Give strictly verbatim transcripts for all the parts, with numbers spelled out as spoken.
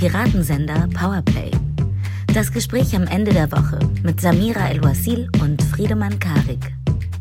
Piratensender Powerplay. Das Gespräch am Ende der Woche mit Samira El-Wasil und Friedemann Karik.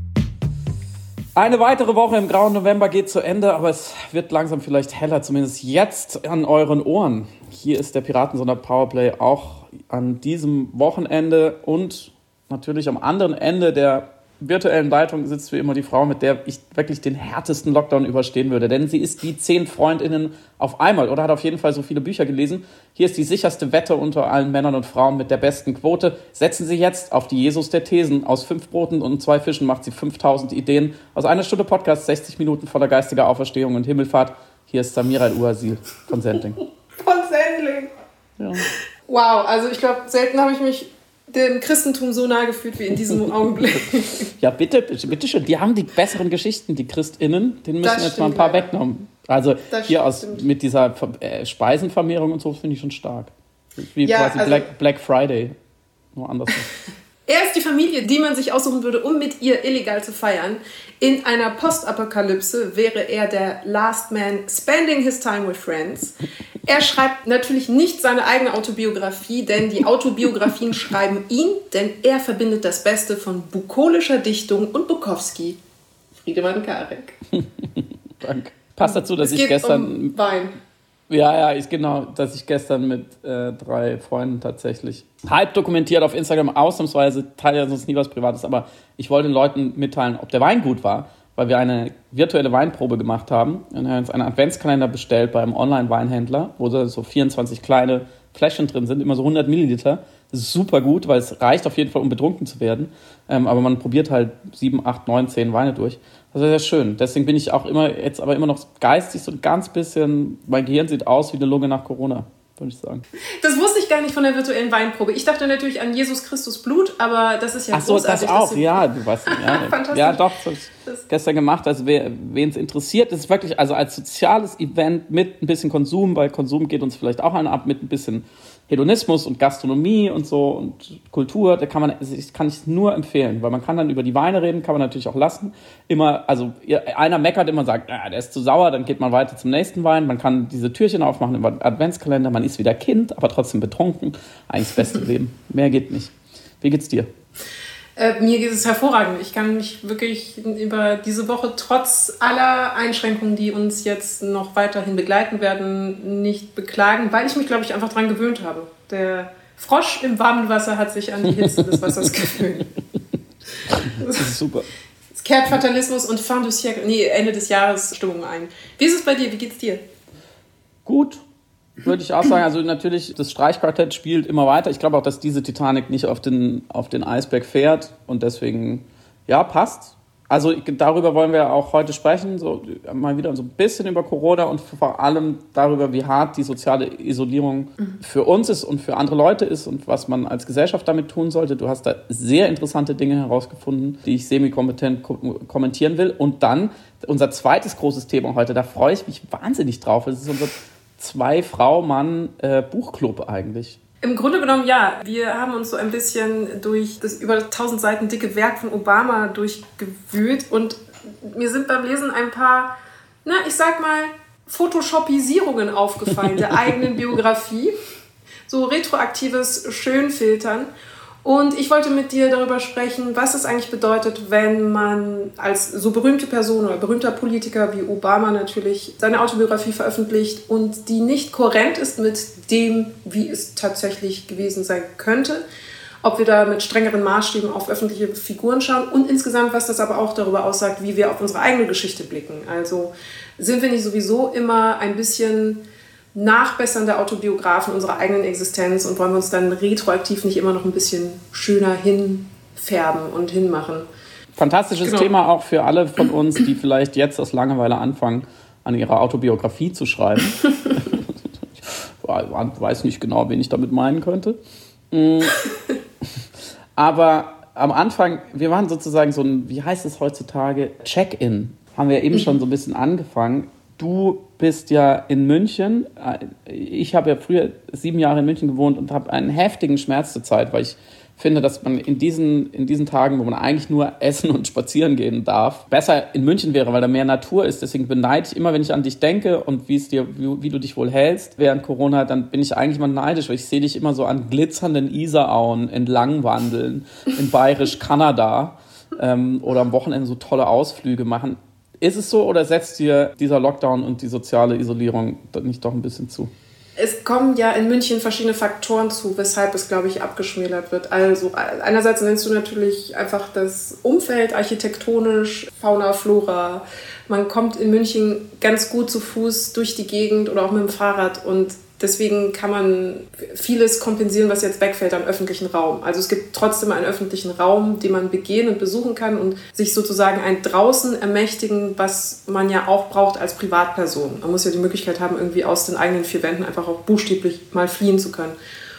Eine weitere Woche im grauen November geht zu Ende, aber es wird langsam vielleicht heller, zumindest jetzt an euren Ohren. Hier ist der Piratensender Powerplay auch an diesem Wochenende und natürlich am anderen Ende der virtuellen Leitung sitzt wie immer die Frau, mit der ich wirklich den härtesten Lockdown überstehen würde. Denn sie ist wie zehn FreundInnen auf einmal oder hat auf jeden Fall so viele Bücher gelesen. Hier ist die sicherste Wette unter allen Männern und Frauen mit der besten Quote. Setzen Sie jetzt auf die Jesus der Thesen. Aus fünf Broten und zwei Fischen macht sie fünftausend Ideen. Aus einer Stunde Podcast, sechzig Minuten voller geistiger Auferstehung und Himmelfahrt. Hier ist Samira El-Wasil von Sendling. Von Sendling. Ja. Wow, also ich glaube, selten habe ich mich dem Christentum so nahe gefühlt wie in diesem Augenblick. Ja, bitte, bitte, bitte schön. Die haben die besseren Geschichten, die ChristInnen. Den müssen Das jetzt mal ein stimmt, paar leider. wegnehmen. Also Das hier aus, stimmt. mit dieser äh, Speisenvermehrung und so finde ich schon stark. Wie Ja, quasi also- Black, Black Friday. Nur andersrum. Er ist die Familie, die man sich aussuchen würde, um mit ihr illegal zu feiern. In einer Postapokalypse wäre er der Last Man spending his time with friends. Er schreibt natürlich nicht seine eigene Autobiografie, denn die Autobiografien schreiben ihn, denn er verbindet das Beste von bukolischer Dichtung und Bukowski. Friedemann Karik. Danke. Passt dazu, dass Es ich geht gestern... um Wein. Ja, ja, ich genau, dass ich gestern mit äh, drei Freunden tatsächlich halb dokumentiert auf Instagram, ausnahmsweise, teile ja sonst nie was Privates, aber ich wollte den Leuten mitteilen, ob der Wein gut war, weil wir eine virtuelle Weinprobe gemacht haben und haben uns einen Adventskalender bestellt beim Online-Weinhändler, wo so vierundzwanzig kleine Fläschchen drin sind, immer so hundert Milliliter. Das ist super gut, weil es reicht auf jeden Fall, um betrunken zu werden. Ähm, aber man probiert halt sieben, acht, neun, zehn Weine durch. Das ist sehr schön. Deswegen bin ich auch immer jetzt aber immer noch geistig so ein ganz bisschen, mein Gehirn sieht aus wie eine Lunge nach Corona, würde ich sagen. Das wusste ich gar nicht von der virtuellen Weinprobe. Ich dachte natürlich an Jesus Christus Blut, aber das ist ja Ach so, großartig. das auch, dass du- ja, du weißt, ja, Fantastisch. ja doch, das habe ich gestern gemacht, also wen es interessiert, das ist wirklich, also als soziales Event mit ein bisschen Konsum, weil Konsum geht uns vielleicht auch einer ab, mit ein bisschen Hedonismus und Gastronomie und so und Kultur, da kann man, das kann ich nur empfehlen, weil man kann dann über die Weine reden, kann man natürlich auch lassen, immer, also einer meckert immer und sagt, ah, der ist zu sauer, dann geht man weiter zum nächsten Wein, man kann diese Türchen aufmachen im Adventskalender, man ist wieder Kind, aber trotzdem betrunken, eigentlich das beste Leben, mehr geht nicht. Wie geht's dir? Äh, mir geht es hervorragend. Ich kann mich wirklich über diese Woche trotz aller Einschränkungen, die uns jetzt noch weiterhin begleiten werden, nicht beklagen, weil ich mich, glaube ich, einfach daran gewöhnt habe. Der Frosch im warmen Wasser hat sich an die Hitze des Wassers gewöhnt. Das ist super. Es kehrt Fatalismus und Fin du siècle, nee, Ende des Jahres Stimmung ein. Wie ist es bei dir? Wie geht's dir? Gut, würde ich auch sagen. Also natürlich, das Streichquartett spielt immer weiter. Ich glaube auch, dass diese Titanic nicht auf den, auf den Eisberg fährt und deswegen, ja, passt. Also darüber wollen wir auch heute sprechen, so mal wieder so ein bisschen über Corona und vor allem darüber, wie hart die soziale Isolierung für uns ist und für andere Leute ist und was man als Gesellschaft damit tun sollte. Du hast da sehr interessante Dinge herausgefunden, die ich semi-kompetent ko- kommentieren will. Und dann unser zweites großes Thema heute, da freue ich mich wahnsinnig drauf. Das ist unser Zwei-Frau-Mann-Buchclub eigentlich. Im Grunde genommen ja. Wir haben uns so ein bisschen durch das über tausend Seiten dicke Werk von Obama durchgewühlt und mir sind beim Lesen ein paar, na, ich sag mal, Photoshopisierungen aufgefallen der eigenen Biografie. So retroaktives Schönfiltern. Und ich wollte mit dir darüber sprechen, was es eigentlich bedeutet, wenn man als so berühmte Person oder berühmter Politiker wie Obama natürlich seine Autobiografie veröffentlicht und die nicht kohärent ist mit dem, wie es tatsächlich gewesen sein könnte. Ob wir da mit strengeren Maßstäben auf öffentliche Figuren schauen und insgesamt, was das aber auch darüber aussagt, wie wir auf unsere eigene Geschichte blicken. Also sind wir nicht sowieso immer ein bisschen nachbessernde Autobiografen unserer eigenen Existenz und wollen wir uns dann retroaktiv nicht immer noch ein bisschen schöner hinfärben und hinmachen. Fantastisches Genau. Thema auch für alle von uns, die vielleicht jetzt aus Langeweile anfangen, an ihrer Autobiografie zu schreiben. Ich weiß nicht genau, wen ich damit meinen könnte. Aber am Anfang, wir waren sozusagen so ein, wie heißt es heutzutage, Check-in. Haben wir eben schon so ein bisschen angefangen. Du bist ja in München. Ich habe ja früher sieben Jahre in München gewohnt und habe einen heftigen Schmerz zur Zeit, weil ich finde, dass man in diesen, in diesen Tagen, wo man eigentlich nur essen und spazieren gehen darf, besser in München wäre, weil da mehr Natur ist. Deswegen beneide ich immer, wenn ich an dich denke und wie es dir, wie, wie du dich wohl hältst während Corona, dann bin ich eigentlich mal neidisch, weil ich sehe dich immer so an glitzernden Isarauen entlang wandeln, in bayerisch-Kanada ähm, oder am Wochenende so tolle Ausflüge machen. Ist es so oder setzt dir dieser Lockdown und die soziale Isolierung nicht doch ein bisschen zu? Es kommen ja in München verschiedene Faktoren zu, weshalb es, glaube ich, abgeschmälert wird. Also einerseits nennst du natürlich einfach das Umfeld architektonisch, Fauna, Flora. Man kommt in München ganz gut zu Fuß durch die Gegend oder auch mit dem Fahrrad und deswegen kann man vieles kompensieren, was jetzt wegfällt am öffentlichen Raum. Also es gibt trotzdem einen öffentlichen Raum, den man begehen und besuchen kann und sich sozusagen ein Draußen ermächtigen, was man ja auch braucht als Privatperson. Man muss ja die Möglichkeit haben, irgendwie aus den eigenen vier Wänden einfach auch buchstäblich mal fliehen zu können.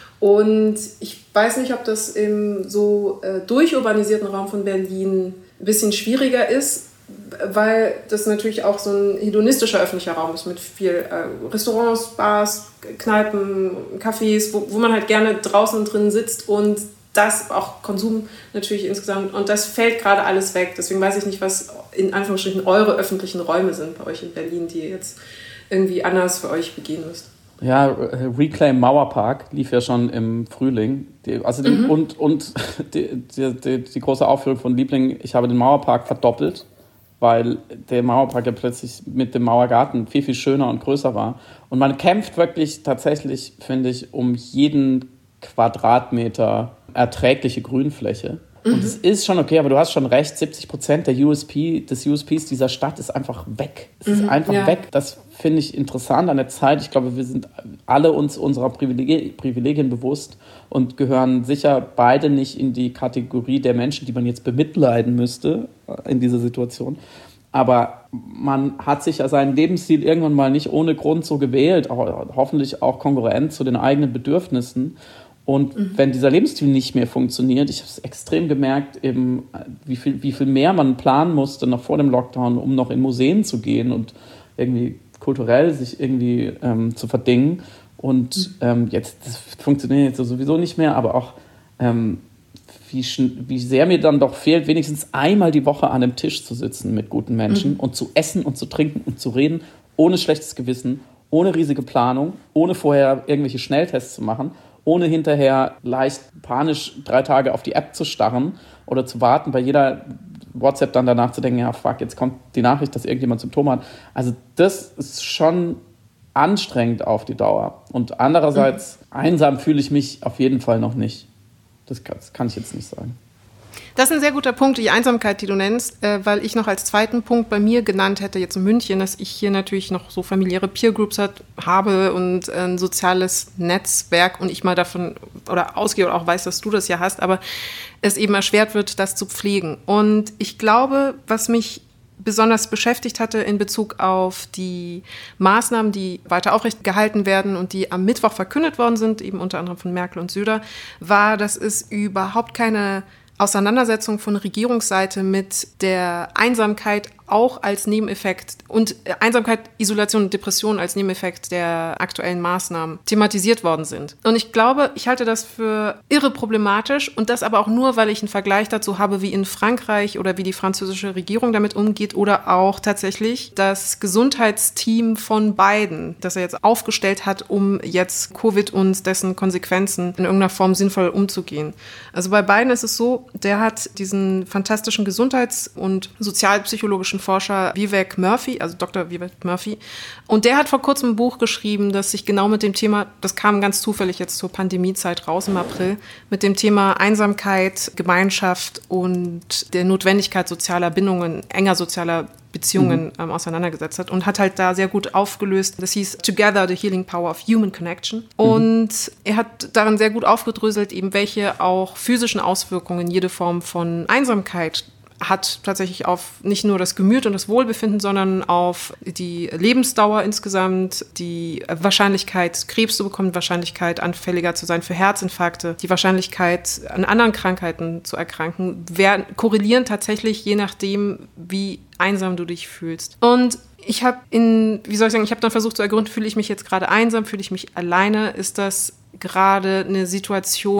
Und ich weiß nicht, ob das im so äh, durchurbanisierten Raum von Berlin ein bisschen schwieriger ist, weil das natürlich auch so ein hedonistischer öffentlicher Raum ist mit viel äh, Restaurants, Bars, Kneipen, Cafés, wo, wo man halt gerne draußen drin sitzt und das auch Konsum natürlich insgesamt und das fällt gerade alles weg. Deswegen weiß ich nicht, was in Anführungsstrichen eure öffentlichen Räume sind bei euch in Berlin, die ihr jetzt irgendwie anders für euch begehen müsst. Ja, Reclaim Mauerpark lief ja schon im Frühling. Die, also die, mhm. Und, und die, die, die, die große Aufführung von Liebling, ich habe den Mauerpark verdoppelt, weil der Mauerpark ja plötzlich mit dem Mauergarten viel, viel schöner und größer war. Und man kämpft wirklich tatsächlich, finde ich, um jeden Quadratmeter erträgliche Grünfläche. Mhm. Und es ist schon okay, aber du hast schon recht, siebzig Prozent der U S P, des U S Ps dieser Stadt ist einfach weg. Es mhm, ist einfach ja. weg. Das finde ich interessant an der Zeit. Ich glaube, wir sind alle uns unserer Privilegien, Privilegien bewusst und gehören sicher beide nicht in die Kategorie der Menschen, die man jetzt bemitleiden müsste in dieser Situation. Aber man hat sich ja seinen Lebensstil irgendwann mal nicht ohne Grund so gewählt, auch, hoffentlich auch kongruent zu den eigenen Bedürfnissen. Und mhm. wenn dieser Lebensstil nicht mehr funktioniert, ich habe es extrem gemerkt, eben, wie viel, wie viel mehr man planen musste noch vor dem Lockdown, um noch in Museen zu gehen und irgendwie kulturell sich irgendwie ähm, zu verdingen. Und mhm. ähm, jetzt, das funktioniert jetzt sowieso nicht mehr, aber auch ähm, wie, wie sehr mir dann doch fehlt, wenigstens einmal die Woche an einem Tisch zu sitzen mit guten Menschen mhm. und zu essen und zu trinken und zu reden, ohne schlechtes Gewissen, ohne riesige Planung, ohne vorher irgendwelche Schnelltests zu machen, ohne hinterher leicht panisch drei Tage auf die App zu starren oder zu warten, bei jeder WhatsApp dann danach zu denken, ja fuck, jetzt kommt die Nachricht, dass irgendjemand Symptome hat. Also das ist schon anstrengend auf die Dauer. Und andererseits, mhm. einsam fühle ich mich auf jeden Fall noch nicht. Das kann, das kann ich jetzt nicht sagen. Das ist ein sehr guter Punkt, die Einsamkeit, die du nennst, äh, weil ich noch als zweiten Punkt bei mir genannt hätte, jetzt in München, dass ich hier natürlich noch so familiäre Peergroups hat, habe und ein soziales Netzwerk und ich mal davon oder ausgehe oder auch weiß, dass du das ja hast, aber es eben erschwert wird, das zu pflegen. Und ich glaube, was mich besonders beschäftigt hatte in Bezug auf die Maßnahmen, die weiter aufrecht gehalten werden und die am Mittwoch verkündet worden sind, eben unter anderem von Merkel und Söder, war, dass es überhaupt keine Auseinandersetzung von Regierungsseite mit der Einsamkeit auch als Nebeneffekt und Einsamkeit, Isolation und Depression als Nebeneffekt der aktuellen Maßnahmen thematisiert worden sind. Und ich glaube, ich halte das für irre problematisch und das aber auch nur, weil ich einen Vergleich dazu habe, wie in Frankreich oder wie die französische Regierung damit umgeht oder auch tatsächlich das Gesundheitsteam von Biden, das er jetzt aufgestellt hat, um jetzt Covid und dessen Konsequenzen in irgendeiner Form sinnvoll umzugehen. Also bei Biden ist es so, der hat diesen fantastischen Gesundheits- und sozialpsychologischen Forscher Vivek Murthy, also Doktor Vivek Murthy. Und der hat vor kurzem ein Buch geschrieben, das sich genau mit dem Thema, das kam ganz zufällig jetzt zur Pandemiezeit raus im April, mit dem Thema Einsamkeit, Gemeinschaft und der Notwendigkeit sozialer Bindungen, enger sozialer Beziehungen mhm. ähm, auseinandergesetzt hat und hat halt da sehr gut aufgelöst. Das hieß Together, the Healing Power of Human Connection. Mhm. Und er hat darin sehr gut aufgedröselt, eben welche auch physischen Auswirkungen jede Form von Einsamkeit hat tatsächlich auf nicht nur das Gemüt und das Wohlbefinden, sondern auf die Lebensdauer insgesamt, die Wahrscheinlichkeit, Krebs zu bekommen, Wahrscheinlichkeit, anfälliger zu sein für Herzinfarkte, die Wahrscheinlichkeit, an anderen Krankheiten zu erkranken, werden, korrelieren tatsächlich je nachdem, wie einsam du dich fühlst. Und ich habe in, wie soll ich sagen, ich habe dann versucht zu ergründen, fühle ich mich jetzt gerade einsam, fühle ich mich alleine, ist das gerade eine Situation,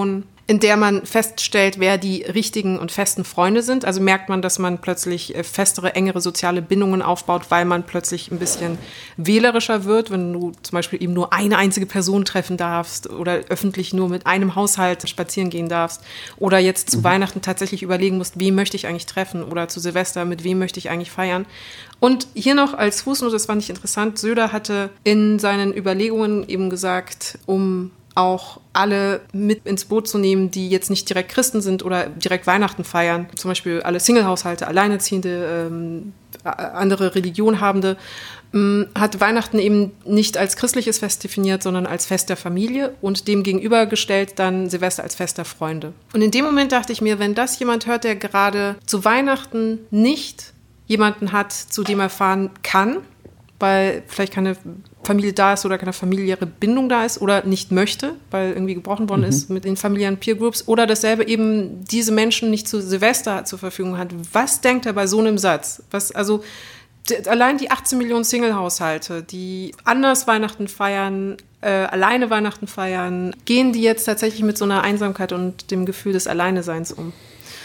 in der man feststellt, wer die richtigen und festen Freunde sind. Also merkt man, dass man plötzlich festere, engere soziale Bindungen aufbaut, weil man plötzlich ein bisschen wählerischer wird, wenn du zum Beispiel eben nur eine einzige Person treffen darfst oder öffentlich nur mit einem Haushalt spazieren gehen darfst oder jetzt zu mhm. Weihnachten tatsächlich überlegen musst, wen möchte ich eigentlich treffen oder zu Silvester, mit wem möchte ich eigentlich feiern. Und hier noch als Fußnote, das fand ich interessant, Söder hatte in seinen Überlegungen eben gesagt, um auch alle mit ins Boot zu nehmen, die jetzt nicht direkt Christen sind oder direkt Weihnachten feiern. Zum Beispiel alle Single-Haushalte, Alleinerziehende, ähm, andere Religionhabende, ähm, hat Weihnachten eben nicht als christliches Fest definiert, sondern als Fest der Familie und dem gegenübergestellt dann Silvester als Fest der Freunde. Und in dem Moment dachte ich mir, wenn das jemand hört, der gerade zu Weihnachten nicht jemanden hat, zu dem er fahren kann, weil vielleicht keine Familie da ist oder keine familiäre Bindung da ist oder nicht möchte, weil irgendwie gebrochen worden mhm. ist mit den familiären Peer Groups oder dasselbe eben diese Menschen nicht zu Silvester zur Verfügung hat. Was denkt er bei so einem Satz? Was, also d- allein die achtzehn Millionen Single-Haushalte, die anders Weihnachten feiern, äh, alleine Weihnachten feiern, gehen die jetzt tatsächlich mit so einer Einsamkeit und dem Gefühl des Alleineseins um?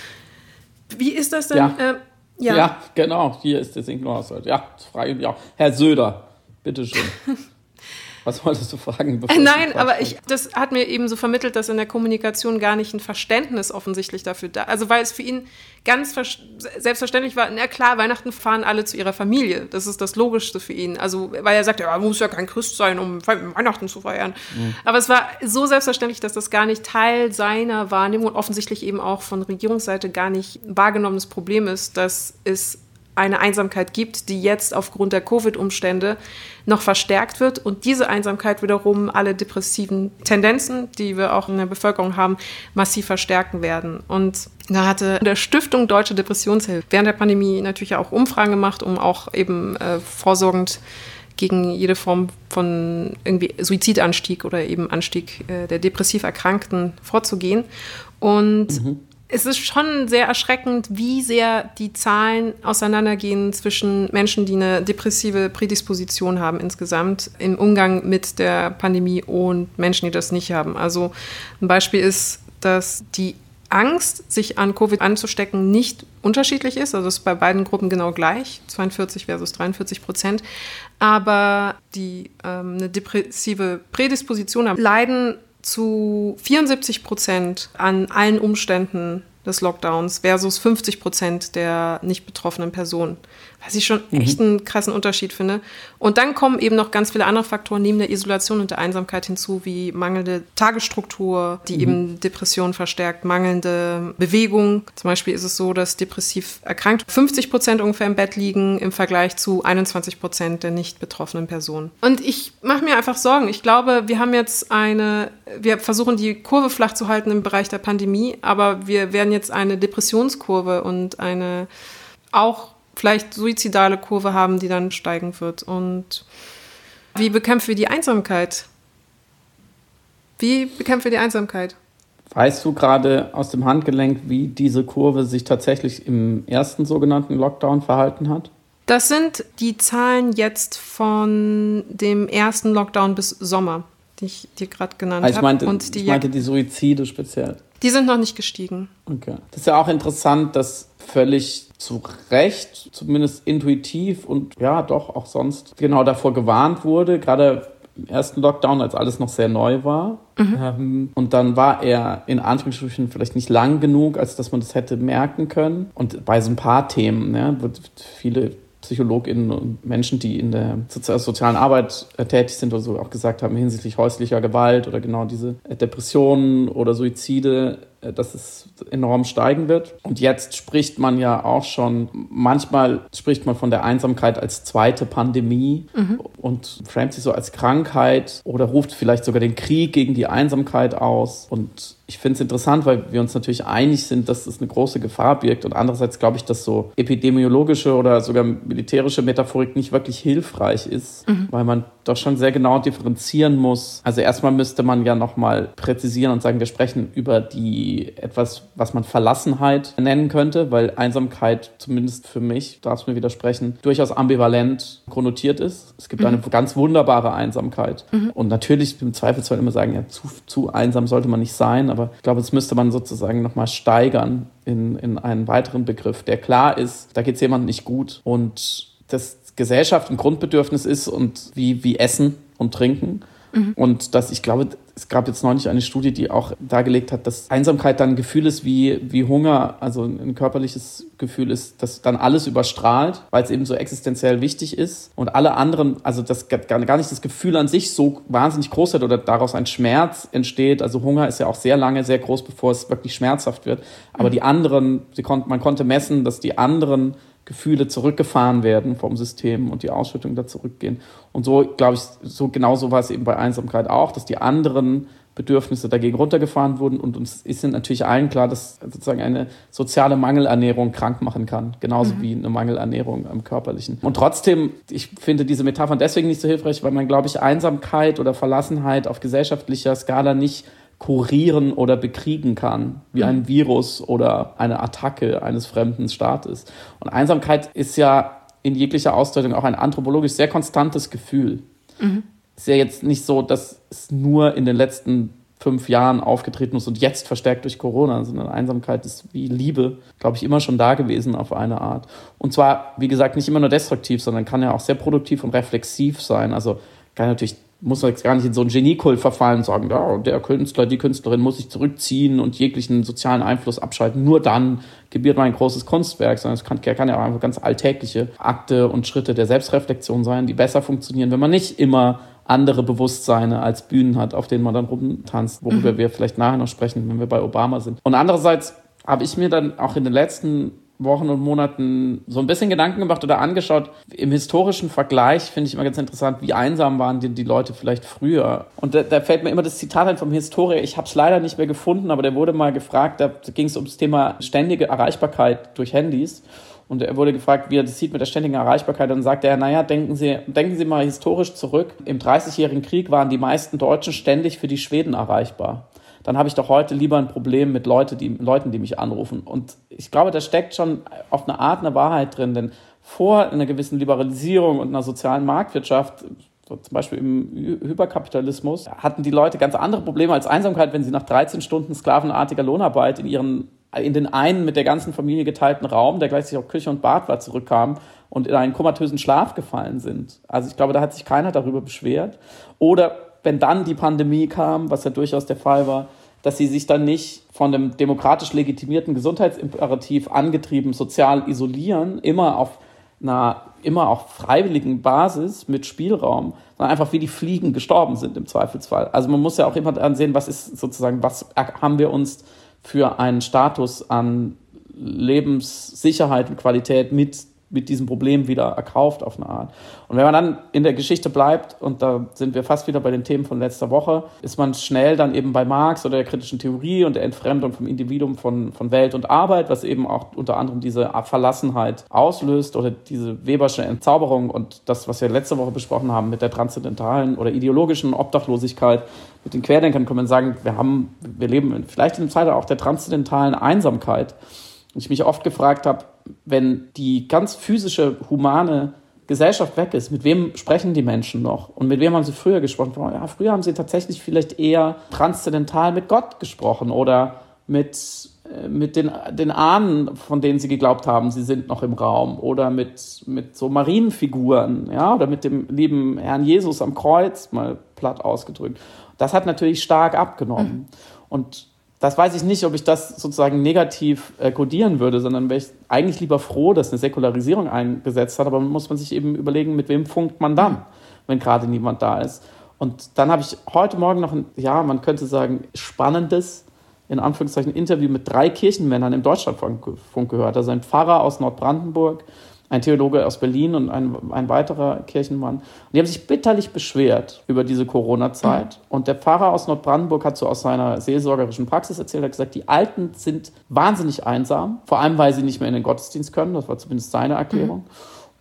Wie ist das denn? Ja. Äh, Ja. ja, genau, hier ist der Single-Haushalt. Ja, das frage ich mich auch. Herr Söder, bitteschön. Was wolltest du fragen? Äh, nein, aber ich, das hat mir eben so vermittelt, dass in der Kommunikation gar nicht ein Verständnis offensichtlich dafür da ist. Also weil es für ihn ganz selbstverständlich war, na klar, Weihnachten fahren alle zu ihrer Familie. Das ist das Logischste für ihn. Also weil er sagt, ja, man muss ja kein Christ sein, um Weihnachten zu feiern. Mhm. Aber es war so selbstverständlich, dass das gar nicht Teil seiner Wahrnehmung und offensichtlich eben auch von Regierungsseite gar nicht wahrgenommenes Problem ist, dass es eine Einsamkeit gibt, die jetzt aufgrund der Covid-Umstände noch verstärkt wird und diese Einsamkeit wiederum alle depressiven Tendenzen, die wir auch in der Bevölkerung haben, massiv verstärken werden. Und da hatte der Stiftung Deutsche Depressionshilfe während der Pandemie natürlich auch Umfragen gemacht, um auch eben äh, vorsorgend gegen jede Form von irgendwie Suizidanstieg oder eben Anstieg äh, der depressiv Erkrankten vorzugehen. Und mhm. es ist schon sehr erschreckend, wie sehr die Zahlen auseinandergehen zwischen Menschen, die eine depressive Prädisposition haben insgesamt im Umgang mit der Pandemie und Menschen, die das nicht haben. Also ein Beispiel ist, dass die Angst, sich an Covid anzustecken, nicht unterschiedlich ist. Also es ist bei beiden Gruppen genau gleich, zweiundvierzig versus dreiundvierzig Prozent. Aber die ähm, eine depressive Prädisposition haben, leiden zu vierundsiebzig Prozent an allen Umständen des Lockdowns versus fünfzig Prozent der nicht betroffenen Personen. Was ich schon mhm. echt einen krassen Unterschied finde. Und dann kommen eben noch ganz viele andere Faktoren neben der Isolation und der Einsamkeit hinzu, wie mangelnde Tagesstruktur, die mhm. eben Depressionen verstärkt, mangelnde Bewegung. Zum Beispiel ist es so, dass depressiv erkrankt fünfzig Prozent ungefähr im Bett liegen im Vergleich zu einundzwanzig Prozent der nicht betroffenen Personen. Und ich mache mir einfach Sorgen. Ich glaube, wir haben jetzt eine, wir versuchen die Kurve flach zu halten im Bereich der Pandemie, aber wir werden jetzt eine Depressionskurve und eine auch vielleicht suizidale Kurve haben, die dann steigen wird. Und wie bekämpfen wir die Einsamkeit? Wie bekämpfen wir die Einsamkeit? Weißt du gerade aus dem Handgelenk, wie diese Kurve sich tatsächlich im ersten sogenannten Lockdown verhalten hat? Das sind die Zahlen jetzt von dem ersten Lockdown bis Sommer, die ich dir gerade genannt also ich meinte, habe. Und die ich meinte die Suizide speziell. Die sind noch nicht gestiegen. Okay. Das ist ja auch interessant, dass völlig zu Recht, zumindest intuitiv und ja doch auch sonst genau davor gewarnt wurde, gerade im ersten Lockdown, als alles noch sehr neu war. Mhm. Ähm, und dann war er in Anführungsstrichen vielleicht nicht lang genug, als dass man das hätte merken können. Und bei so ein paar Themen, ja, wird viele PsychologInnen und Menschen, die in der sozialen Arbeit tätig sind oder so, auch gesagt haben, hinsichtlich häuslicher Gewalt oder genau diese Depressionen oder Suizide, dass es enorm steigen wird. Und jetzt spricht man ja auch schon, manchmal spricht man von der Einsamkeit als zweite Pandemie mhm. und framet sie so als Krankheit oder ruft vielleicht sogar den Krieg gegen die Einsamkeit aus. Und ich finde es interessant, weil wir uns natürlich einig sind, dass es eine große Gefahr birgt. Und andererseits glaube ich, dass so epidemiologische oder sogar militärische Metaphorik nicht wirklich hilfreich ist, mhm. weil man doch schon sehr genau differenzieren muss. Also erstmal müsste man ja nochmal präzisieren und sagen, wir sprechen über die wie etwas, was man Verlassenheit nennen könnte, weil Einsamkeit, zumindest für mich, darfst du mir widersprechen, durchaus ambivalent konnotiert ist. Es gibt mhm. eine ganz wunderbare Einsamkeit. Mhm. Und natürlich im Zweifelsfall immer sagen, ja, zu, zu einsam sollte man nicht sein, aber ich glaube, das müsste man sozusagen nochmal steigern in, in einen weiteren Begriff, der klar ist, da geht es jemandem nicht gut und das Gesellschaft ein Grundbedürfnis ist und wie, wie Essen und Trinken. Mhm. Und dass ich glaube, es gab jetzt neulich eine Studie, die auch dargelegt hat, dass Einsamkeit dann ein Gefühl ist wie, wie Hunger, also ein körperliches Gefühl ist, das dann alles überstrahlt, weil es eben so existenziell wichtig ist. Und alle anderen, also das gar nicht das Gefühl an sich so wahnsinnig groß wird oder daraus ein Schmerz entsteht. Also Hunger ist ja auch sehr lange sehr groß, bevor es wirklich schmerzhaft wird. Aber mhm. die anderen, sie kon- man konnte messen, dass die anderen Gefühle zurückgefahren werden vom System und die Ausschüttung da zurückgehen. Und so, glaube ich, so genauso war es eben bei Einsamkeit auch, dass die anderen Bedürfnisse dagegen runtergefahren wurden. Und uns ist natürlich allen klar, dass sozusagen eine soziale Mangelernährung krank machen kann, genauso mhm. wie eine Mangelernährung am Körperlichen. Und trotzdem, ich finde diese Metaphern deswegen nicht so hilfreich, weil man, glaube ich, Einsamkeit oder Verlassenheit auf gesellschaftlicher Skala nicht kurieren oder bekriegen kann, wie ein Virus oder eine Attacke eines fremden Staates. Und Einsamkeit ist ja in jeglicher Ausdeutung auch ein anthropologisch sehr konstantes Gefühl. Mhm. Es ist ja jetzt nicht so, dass es nur in den letzten fünf Jahren aufgetreten ist und jetzt verstärkt durch Corona, sondern Einsamkeit ist wie Liebe, glaube ich, immer schon da gewesen auf eine Art. Und zwar, wie gesagt, nicht immer nur destruktiv, sondern kann ja auch sehr produktiv und reflexiv sein. Also kann natürlich muss man jetzt gar nicht in so einen Geniekult verfallen und sagen, ja, der Künstler, die Künstlerin muss sich zurückziehen und jeglichen sozialen Einfluss abschalten. Nur dann gebiert man ein großes Kunstwerk, sondern es kann, kann ja auch einfach ganz alltägliche Akte und Schritte der Selbstreflexion sein, die besser funktionieren, wenn man nicht immer andere Bewusstseine als Bühnen hat, auf denen man dann rumtanzt, worüber mhm. wir vielleicht nachher noch sprechen, wenn wir bei Obama sind. Und andererseits habe ich mir dann auch in den letzten Wochen und Monaten so ein bisschen Gedanken gemacht oder angeschaut. Im historischen Vergleich finde ich immer ganz interessant, wie einsam waren die, die Leute vielleicht früher. Und da, da fällt mir immer das Zitat ein vom Historiker. Ich habe es leider nicht mehr gefunden, aber der wurde mal gefragt, da ging es ums Thema ständige Erreichbarkeit durch Handys. Und er wurde gefragt, wie er das sieht mit der ständigen Erreichbarkeit. Und dann sagte er, naja, denken Sie, denken Sie mal historisch zurück. Im Dreißigjährigen Krieg waren die meisten Deutschen ständig für die Schweden erreichbar. Dann habe ich doch heute lieber ein Problem mit Leute, die, Leuten, die mich anrufen. Und ich glaube, da steckt schon auf eine Art eine Wahrheit drin, denn vor einer gewissen Liberalisierung und einer sozialen Marktwirtschaft, so zum Beispiel im Hyperkapitalismus, hatten die Leute ganz andere Probleme als Einsamkeit, wenn sie nach dreizehn Stunden sklavenartiger Lohnarbeit in ihren in den einen mit der ganzen Familie geteilten Raum, der gleichzeitig auch Küche und Bad war, zurückkamen und in einen komatösen Schlaf gefallen sind. Also ich glaube, da hat sich keiner darüber beschwert. Oder wenn dann die Pandemie kam, was ja durchaus der Fall war, dass sie sich dann nicht von dem demokratisch legitimierten Gesundheitsimperativ angetrieben sozial isolieren, immer auf einer immer auf freiwilligen Basis mit Spielraum, sondern einfach wie die Fliegen gestorben sind im Zweifelsfall. Also man muss ja auch immer ansehen, was ist sozusagen, was haben wir uns für einen Status an Lebenssicherheit und Qualität mit mit diesem Problem wieder erkauft auf eine Art. Und wenn man dann in der Geschichte bleibt, und da sind wir fast wieder bei den Themen von letzter Woche, ist man schnell dann eben bei Marx oder der kritischen Theorie und der Entfremdung vom Individuum von, von Welt und Arbeit, was eben auch unter anderem diese Verlassenheit auslöst oder diese Webersche Entzauberung und das, was wir letzte Woche besprochen haben mit der transzendentalen oder ideologischen Obdachlosigkeit. Mit den Querdenkern kann man sagen, wir haben, wir leben vielleicht in einem Zeitalter auch der transzendentalen Einsamkeit. Und ich mich oft gefragt habe, wenn die ganz physische, humane Gesellschaft weg ist, mit wem sprechen die Menschen noch? Und mit wem haben sie früher gesprochen? Ja, früher haben sie tatsächlich vielleicht eher transzendental mit Gott gesprochen oder mit, mit den, den Ahnen, von denen sie geglaubt haben, sie sind noch im Raum oder mit, mit so Marienfiguren, ja, oder mit dem lieben Herrn Jesus am Kreuz, mal platt ausgedrückt. Das hat natürlich stark abgenommen. Mhm. Und das weiß ich nicht, ob ich das sozusagen negativ äh, kodieren würde, sondern wäre ich eigentlich lieber froh, dass eine Säkularisierung eingesetzt hat, aber man muss man sich eben überlegen, mit wem funkt man dann, wenn gerade niemand da ist. Und dann habe ich heute Morgen noch ein, ja, man könnte sagen, spannendes, in Anführungszeichen, Interview mit drei Kirchenmännern im Deutschlandfunk gehört. Also ein Pfarrer aus Nordbrandenburg, ein Theologe aus Berlin und ein, ein weiterer Kirchenmann. Und die haben sich bitterlich beschwert über diese Corona-Zeit. Mhm. Und der Pfarrer aus Nordbrandenburg hat so aus seiner seelsorgerischen Praxis erzählt, hat gesagt, die Alten sind wahnsinnig einsam, vor allem, weil sie nicht mehr in den Gottesdienst können. Das war zumindest seine Erklärung. Mhm.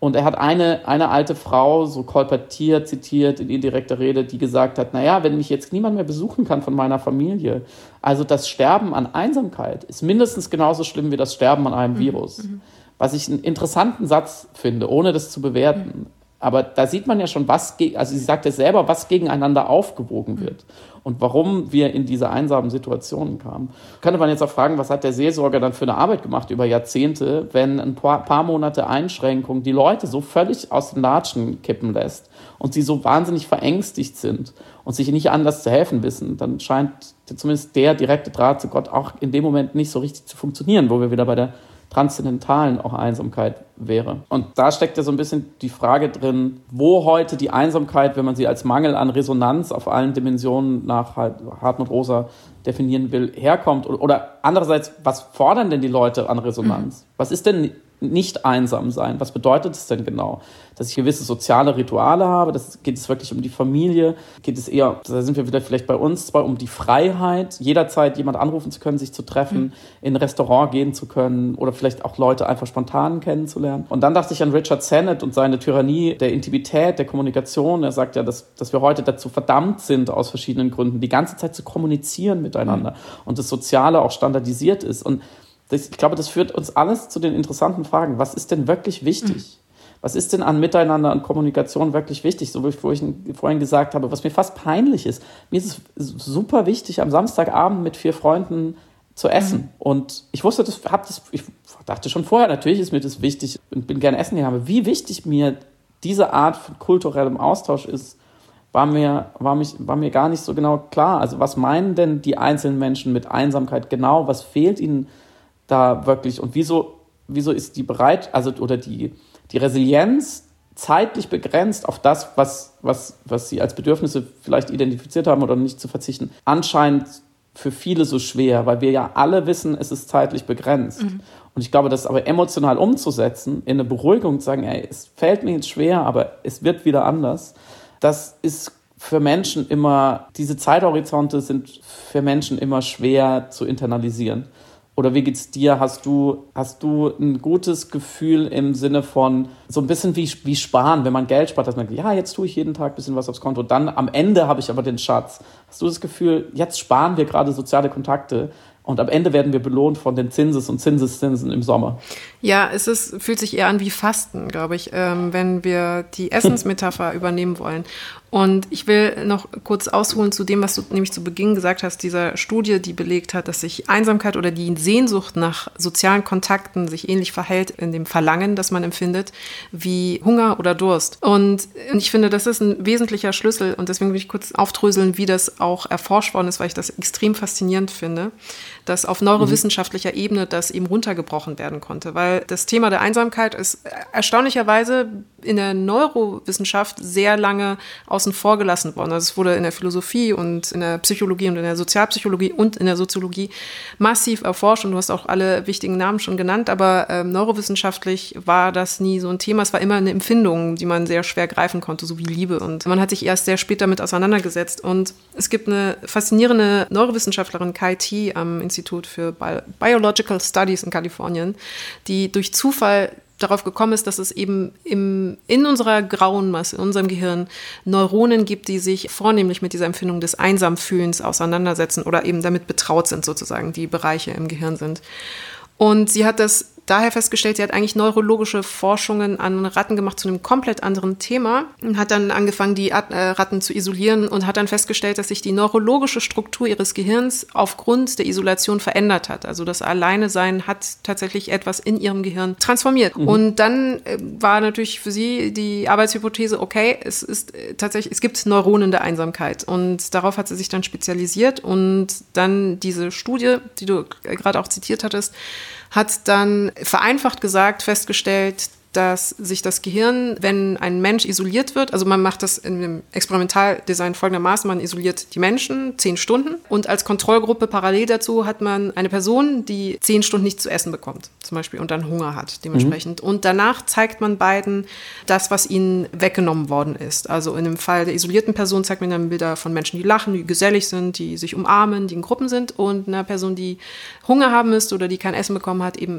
Und er hat eine, eine alte Frau so kolportiert, zitiert in indirekter Rede, die gesagt hat, naja, wenn mich jetzt niemand mehr besuchen kann von meiner Familie, also das Sterben an Einsamkeit ist mindestens genauso schlimm wie das Sterben an einem mhm. Virus. Mhm. Was ich einen interessanten Satz finde, ohne das zu bewerten. Mhm. Aber da sieht man ja schon, was, also sie sagt ja selber, was gegeneinander aufgewogen wird und warum wir in diese einsamen Situationen kamen. Könnte man jetzt auch fragen, was hat der Seelsorger dann für eine Arbeit gemacht über Jahrzehnte, wenn ein paar, paar Monate Einschränkung die Leute so völlig aus den Latschen kippen lässt und sie so wahnsinnig verängstigt sind und sich nicht anders zu helfen wissen, dann scheint zumindest der direkte Draht zu Gott auch in dem Moment nicht so richtig zu funktionieren, wo wir wieder bei der transzendentalen auch Einsamkeit wäre. Und da steckt ja so ein bisschen die Frage drin, wo heute die Einsamkeit, wenn man sie als Mangel an Resonanz auf allen Dimensionen nach Hartmut Rosa definieren will, herkommt. Oder andererseits, was fordern denn die Leute an Resonanz? Mhm. Was ist denn nicht einsam sein? Was bedeutet es denn genau? Dass ich gewisse soziale Rituale habe? Das, geht es wirklich um die Familie? Geht es eher, da sind wir wieder vielleicht bei uns, zwar um die Freiheit, jederzeit jemand anrufen zu können, sich zu treffen, mhm. in ein Restaurant gehen zu können oder vielleicht auch Leute einfach spontan kennenzulernen. Und dann dachte ich an Richard Sennett und seine Tyrannie der Intimität, der Kommunikation. Er sagt ja, dass, dass wir heute dazu verdammt sind, aus verschiedenen Gründen, die ganze Zeit zu kommunizieren miteinander mhm. und das Soziale auch standardisiert ist. Und das, ich glaube, das führt uns alles zu den interessanten Fragen. Was ist denn wirklich wichtig? Mhm. Was ist denn an Miteinander und Kommunikation wirklich wichtig? So wie ich vorhin gesagt habe, was mir fast peinlich ist. Mir ist es super wichtig, am Samstagabend mit vier Freunden zu essen. Mhm. Und ich wusste, das, hab das, ich dachte schon vorher, natürlich ist mir das wichtig und bin gerne essen gegangen. Aber wie wichtig mir diese Art von kulturellem Austausch ist, war mir, war, mich, war mir gar nicht so genau klar. Also was meinen denn die einzelnen Menschen mit Einsamkeit genau? Was fehlt ihnen da wirklich? Und wieso, wieso ist die bereit, also oder die, die Resilienz zeitlich begrenzt auf das, was, was, was sie als Bedürfnisse vielleicht identifiziert haben oder nicht zu verzichten, anscheinend für viele so schwer, weil wir ja alle wissen, es ist zeitlich begrenzt. Mhm. Und ich glaube, das aber emotional umzusetzen, in eine Beruhigung zu sagen, ey, es fällt mir jetzt schwer, aber es wird wieder anders, das ist für Menschen immer, diese Zeithorizonte sind für Menschen immer schwer zu internalisieren. Oder wie geht's dir? Hast du, hast du ein gutes Gefühl im Sinne von so ein bisschen wie, wie sparen, wenn man Geld spart, dass man sagt, ja, jetzt tue ich jeden Tag ein bisschen was aufs Konto, dann am Ende habe ich aber den Schatz. Hast du das Gefühl, jetzt sparen wir gerade soziale Kontakte und am Ende werden wir belohnt von den Zinses- und Zinseszinsen im Sommer? Ja, es ist, fühlt sich eher an wie Fasten, glaube ich, ähm, wenn wir die Essensmetapher übernehmen wollen. Und ich will noch kurz ausholen zu dem, was du nämlich zu Beginn gesagt hast, dieser Studie, die belegt hat, dass sich Einsamkeit oder die Sehnsucht nach sozialen Kontakten sich ähnlich verhält in dem Verlangen, das man empfindet, wie Hunger oder Durst. Und ich finde, das ist ein wesentlicher Schlüssel und deswegen will ich kurz aufdröseln, wie das auch erforscht worden ist, weil ich das extrem faszinierend finde, dass auf neurowissenschaftlicher Ebene das eben runtergebrochen werden konnte, weil das Thema der Einsamkeit ist erstaunlicherweise in der Neurowissenschaft sehr lange außen vor gelassen worden. Also es wurde in der Philosophie und in der Psychologie und in der Sozialpsychologie und in der Soziologie massiv erforscht und du hast auch alle wichtigen Namen schon genannt, aber ähm, neurowissenschaftlich war das nie so ein Thema. Es war immer eine Empfindung, die man sehr schwer greifen konnte, so wie Liebe und man hat sich erst sehr spät damit auseinandergesetzt und es gibt eine faszinierende Neurowissenschaftlerin, Kai T. am Institut für Bi- Biological Studies in Kalifornien, die durch Zufall darauf gekommen ist, dass es eben im, in unserer grauen Masse, in unserem Gehirn Neuronen gibt, die sich vornehmlich mit dieser Empfindung des Einsamfühlens auseinandersetzen oder eben damit betraut sind, sozusagen, die Bereiche im Gehirn sind. Und sie hat das daher festgestellt, sie hat eigentlich neurologische Forschungen an Ratten gemacht zu einem komplett anderen Thema und hat dann angefangen, die Ratten zu isolieren und hat dann festgestellt, dass sich die neurologische Struktur ihres Gehirns aufgrund der Isolation verändert hat. Also das Alleinesein hat tatsächlich etwas in ihrem Gehirn transformiert. Mhm. Und dann war natürlich für sie die Arbeitshypothese, okay, es ist tatsächlich, es gibt Neuronen der Einsamkeit und darauf hat sie sich dann spezialisiert und dann diese Studie, die du gerade auch zitiert hattest, hat dann vereinfacht gesagt festgestellt, dass sich das Gehirn, wenn ein Mensch isoliert wird, also man macht das in dem Experimentaldesign folgendermaßen, man isoliert die Menschen zehn Stunden und als Kontrollgruppe parallel dazu hat man eine Person, die zehn Stunden nichts zu essen bekommt, zum Beispiel, und dann Hunger hat dementsprechend. Mhm. Und danach zeigt man beiden das, was ihnen weggenommen worden ist. Also in dem Fall der isolierten Person zeigt man dann Bilder von Menschen, die lachen, die gesellig sind, die sich umarmen, die in Gruppen sind und einer Person, die Hunger haben müsste oder die kein Essen bekommen hat, eben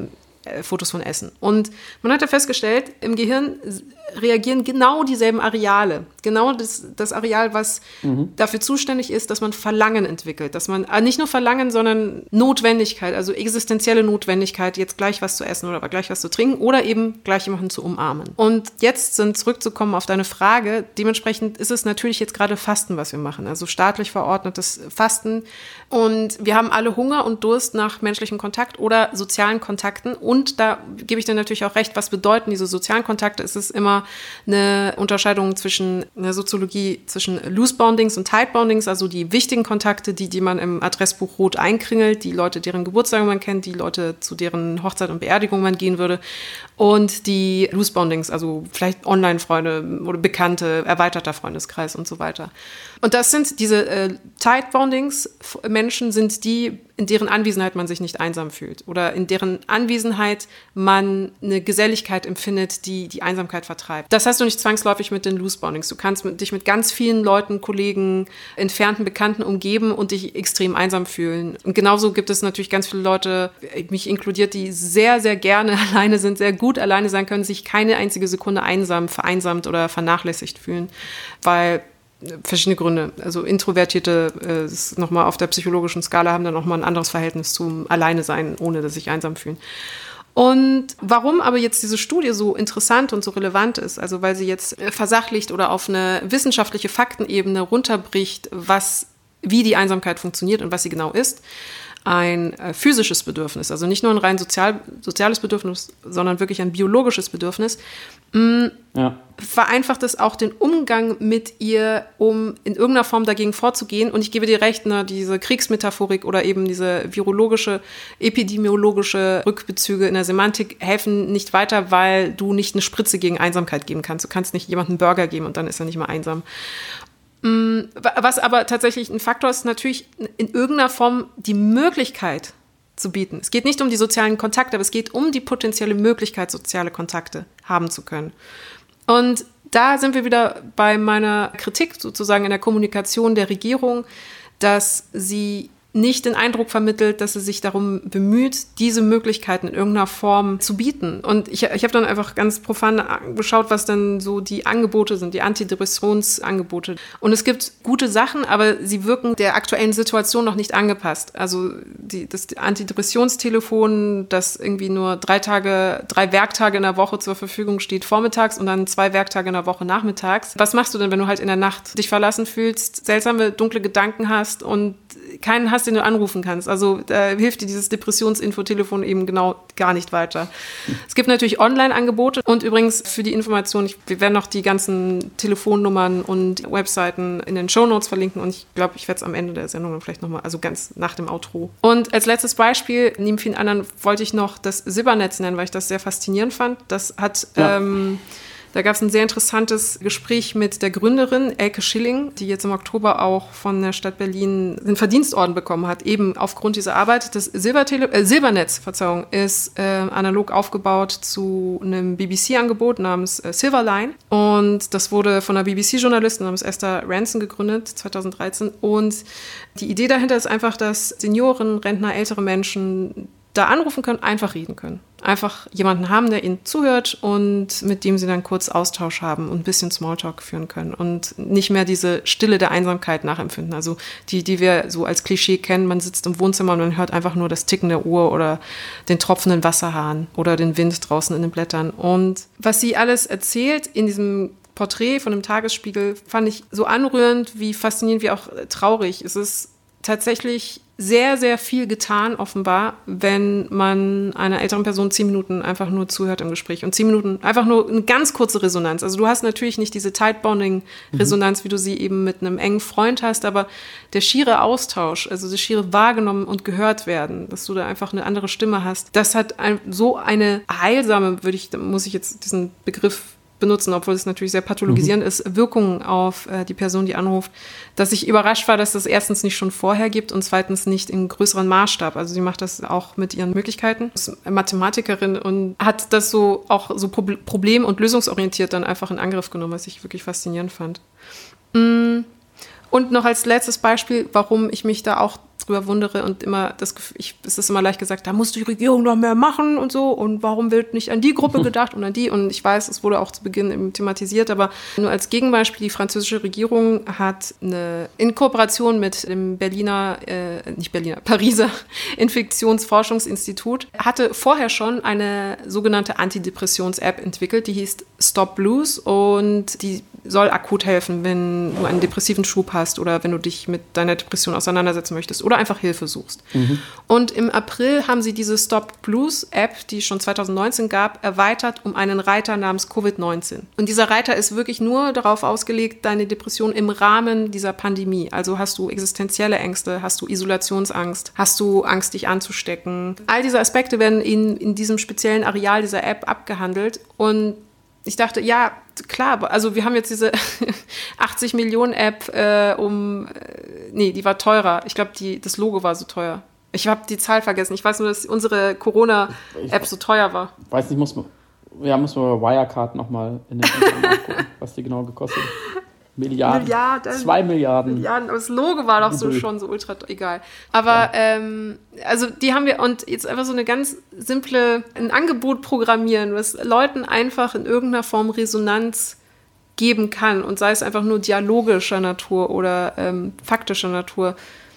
äh, Fotos von Essen. Und man hat ja festgestellt, im Gehirn reagieren genau dieselben Areale. Genau das, das Areal, was mhm. dafür zuständig ist, dass man Verlangen entwickelt. Dass man äh, nicht nur Verlangen, sondern Notwendigkeit, also existenzielle Notwendigkeit, jetzt gleich was zu essen oder aber gleich was zu trinken oder eben gleich jemanden zu umarmen. Und jetzt sind zurückzukommen auf deine Frage, dementsprechend ist es natürlich jetzt gerade Fasten, was wir machen, also staatlich verordnetes Fasten. Und wir haben alle Hunger und Durst nach menschlichem Kontakt oder sozialen Kontakten. Und da gebe ich dir natürlich auch recht, was bedeuten diese sozialen Kontakte? Es ist immer eine Unterscheidung zwischen einer Soziologie, zwischen Loose Boundings und Tight Boundings, also die wichtigen Kontakte, die, die man im Adressbuch rot einkringelt, die Leute, deren Geburtstag man kennt, die Leute, zu deren Hochzeit und Beerdigung man gehen würde. Und die Loose Boundings, also vielleicht Online-Freunde oder Bekannte, erweiterter Freundeskreis und so weiter. Und das sind diese äh, Tight Boundings, Menschen sind die, in deren Anwesenheit man sich nicht einsam fühlt oder in deren Anwesenheit man eine Geselligkeit empfindet, die die Einsamkeit vertreibt. Das hast du nicht zwangsläufig mit den Loose Boundings. Du kannst mit, dich mit ganz vielen Leuten, Kollegen, entfernten Bekannten umgeben und dich extrem einsam fühlen. Und genauso gibt es natürlich ganz viele Leute, mich inkludiert, die sehr, sehr gerne alleine sind, sehr gut alleine sein können, sich keine einzige Sekunde einsam, vereinsamt oder vernachlässigt fühlen, weil verschiedene Gründe. Also Introvertierte, äh, ist nochmal auf der psychologischen Skala, haben dann nochmal ein anderes Verhältnis zum Alleine-Sein, ohne dass sich einsam fühlen. Und warum aber jetzt diese Studie so interessant und so relevant ist, also weil sie jetzt versachlicht oder auf eine wissenschaftliche Faktenebene runterbricht, was, wie die Einsamkeit funktioniert und was sie genau ist, ein äh, physisches Bedürfnis, also nicht nur ein rein sozial, soziales Bedürfnis, sondern wirklich ein biologisches Bedürfnis, mh, ja. vereinfacht es auch den Umgang mit ihr, um in irgendeiner Form dagegen vorzugehen. Und ich gebe dir recht, ne, diese Kriegsmetaphorik oder eben diese virologische, epidemiologische Rückbezüge in der Semantik helfen nicht weiter, weil du nicht eine Spritze gegen Einsamkeit geben kannst. Du kannst nicht jemandem einen Burger geben und dann ist er nicht mehr einsam. Was aber tatsächlich ein Faktor ist, natürlich in irgendeiner Form die Möglichkeit zu bieten. Es geht nicht um die sozialen Kontakte, aber es geht um die potenzielle Möglichkeit, soziale Kontakte haben zu können. Und da sind wir wieder bei meiner Kritik sozusagen in der Kommunikation der Regierung, dass sie nicht den Eindruck vermittelt, dass sie sich darum bemüht, diese Möglichkeiten in irgendeiner Form zu bieten. Und ich, ich habe dann einfach ganz profan geschaut, was dann so die Angebote sind, die Antidepressionsangebote. Und es gibt gute Sachen, aber sie wirken der aktuellen Situation noch nicht angepasst. Also die, das Antidepressionstelefon, das irgendwie nur drei Tage, drei Werktage in der Woche zur Verfügung steht, vormittags und dann zwei Werktage in der Woche nachmittags. Was machst du denn, wenn du halt in der Nacht dich verlassen fühlst, seltsame, dunkle Gedanken hast und keinen hast, den du anrufen kannst. Also da hilft dir dieses Depressionsinfotelefon eben genau gar nicht weiter. Es gibt natürlich Online-Angebote und übrigens für die Information, ich, wir werden noch die ganzen Telefonnummern und Webseiten in den Shownotes verlinken und ich glaube, ich werde es am Ende der Sendung vielleicht nochmal, also ganz nach dem Outro. Und als letztes Beispiel, neben vielen anderen, wollte ich noch das Silbernetz nennen, weil ich das sehr faszinierend fand. Das hat... Ja. Ähm, Da gab es ein sehr interessantes Gespräch mit der Gründerin Elke Schilling, die jetzt im Oktober auch von der Stadt Berlin den Verdienstorden bekommen hat, eben aufgrund dieser Arbeit. Das Silbertele- äh, Silbernetz Verzeihung, ist äh, analog aufgebaut zu einem B B C-Angebot namens äh, Silverline. Und das wurde von einer B B C-Journalistin namens Esther Ranson gegründet, zweitausenddreizehn. Und die Idee dahinter ist einfach, dass Senioren, Rentner, ältere Menschen da anrufen können, einfach reden können. Einfach jemanden haben, der ihnen zuhört und mit dem sie dann kurz Austausch haben und ein bisschen Smalltalk führen können und nicht mehr diese Stille der Einsamkeit nachempfinden. Also die, die wir so als Klischee kennen, man sitzt im Wohnzimmer und man hört einfach nur das Ticken der Uhr oder den tropfenden Wasserhahn oder den Wind draußen in den Blättern. Und was sie alles erzählt in diesem Porträt von dem Tagesspiegel, fand ich so anrührend, wie faszinierend, wie auch traurig. Es ist tatsächlich sehr, sehr viel getan, offenbar, wenn man einer älteren Person zehn Minuten einfach nur zuhört im Gespräch. Und zehn Minuten, einfach nur eine ganz kurze Resonanz. Also du hast natürlich nicht diese Tight-Bonding-Resonanz, mhm. wie du sie eben mit einem engen Freund hast, aber der schiere Austausch, also das schiere wahrgenommen und gehört werden, dass du da einfach eine andere Stimme hast, das hat ein, so eine heilsame, würde ich, da muss ich jetzt diesen Begriff benutzen, obwohl es natürlich sehr pathologisierend mhm. ist, Wirkung auf äh, die Person, die anruft, dass ich überrascht war, dass das erstens nicht schon vorher gibt und zweitens nicht im größeren Maßstab. Also sie macht das auch mit ihren Möglichkeiten. Sie ist Mathematikerin und hat das so auch so problem- und lösungsorientiert dann einfach in Angriff genommen, was ich wirklich faszinierend fand. Und noch als letztes Beispiel, warum ich mich da auch drüber wundere und immer das Gefühl, ich, es ist immer leicht gesagt, da muss die Regierung noch mehr machen und so und warum wird nicht an die Gruppe gedacht und an die und ich weiß, es wurde auch zu Beginn eben thematisiert, aber nur als Gegenbeispiel, die französische Regierung hat eine, in Kooperation mit dem Berliner, äh, nicht Berliner, Pariser Infektionsforschungsinstitut, hatte vorher schon eine sogenannte Antidepressions-App entwickelt, die hieß Stop Blues und die soll akut helfen, wenn du einen depressiven Schub hast oder wenn du dich mit deiner Depression auseinandersetzen möchtest oder einfach Hilfe suchst. Mhm. Und im April haben sie diese Stop Blues App, die es schon zwanzig neunzehn gab, erweitert um einen Reiter namens Covid neunzehn. Und dieser Reiter ist wirklich nur darauf ausgelegt, deine Depression im Rahmen dieser Pandemie. Also hast du existenzielle Ängste, hast du Isolationsangst, hast du Angst, dich anzustecken. All diese Aspekte werden in, in diesem speziellen Areal dieser App abgehandelt und ich dachte, ja, klar, also wir haben jetzt diese achtzig Millionen App äh, um, äh, nee, die war teurer. Ich glaube, das Logo war so teuer. Ich habe die Zahl vergessen. Ich weiß nur, dass unsere Corona-App so teuer war. Weiß nicht, muss man, ja, muss man bei Wirecard nochmal in den nachgucken, was die genau gekostet hat. Milliarden. Milliarden. Zwei Milliarden. Milliarden. Aber das Logo war doch so schon so ultra egal. Aber ja. ähm, also die haben wir und jetzt einfach so eine ganz simple ein Angebot programmieren, was Leuten einfach in irgendeiner Form Resonanz geben kann und sei es einfach nur dialogischer Natur oder ähm, faktischer Natur.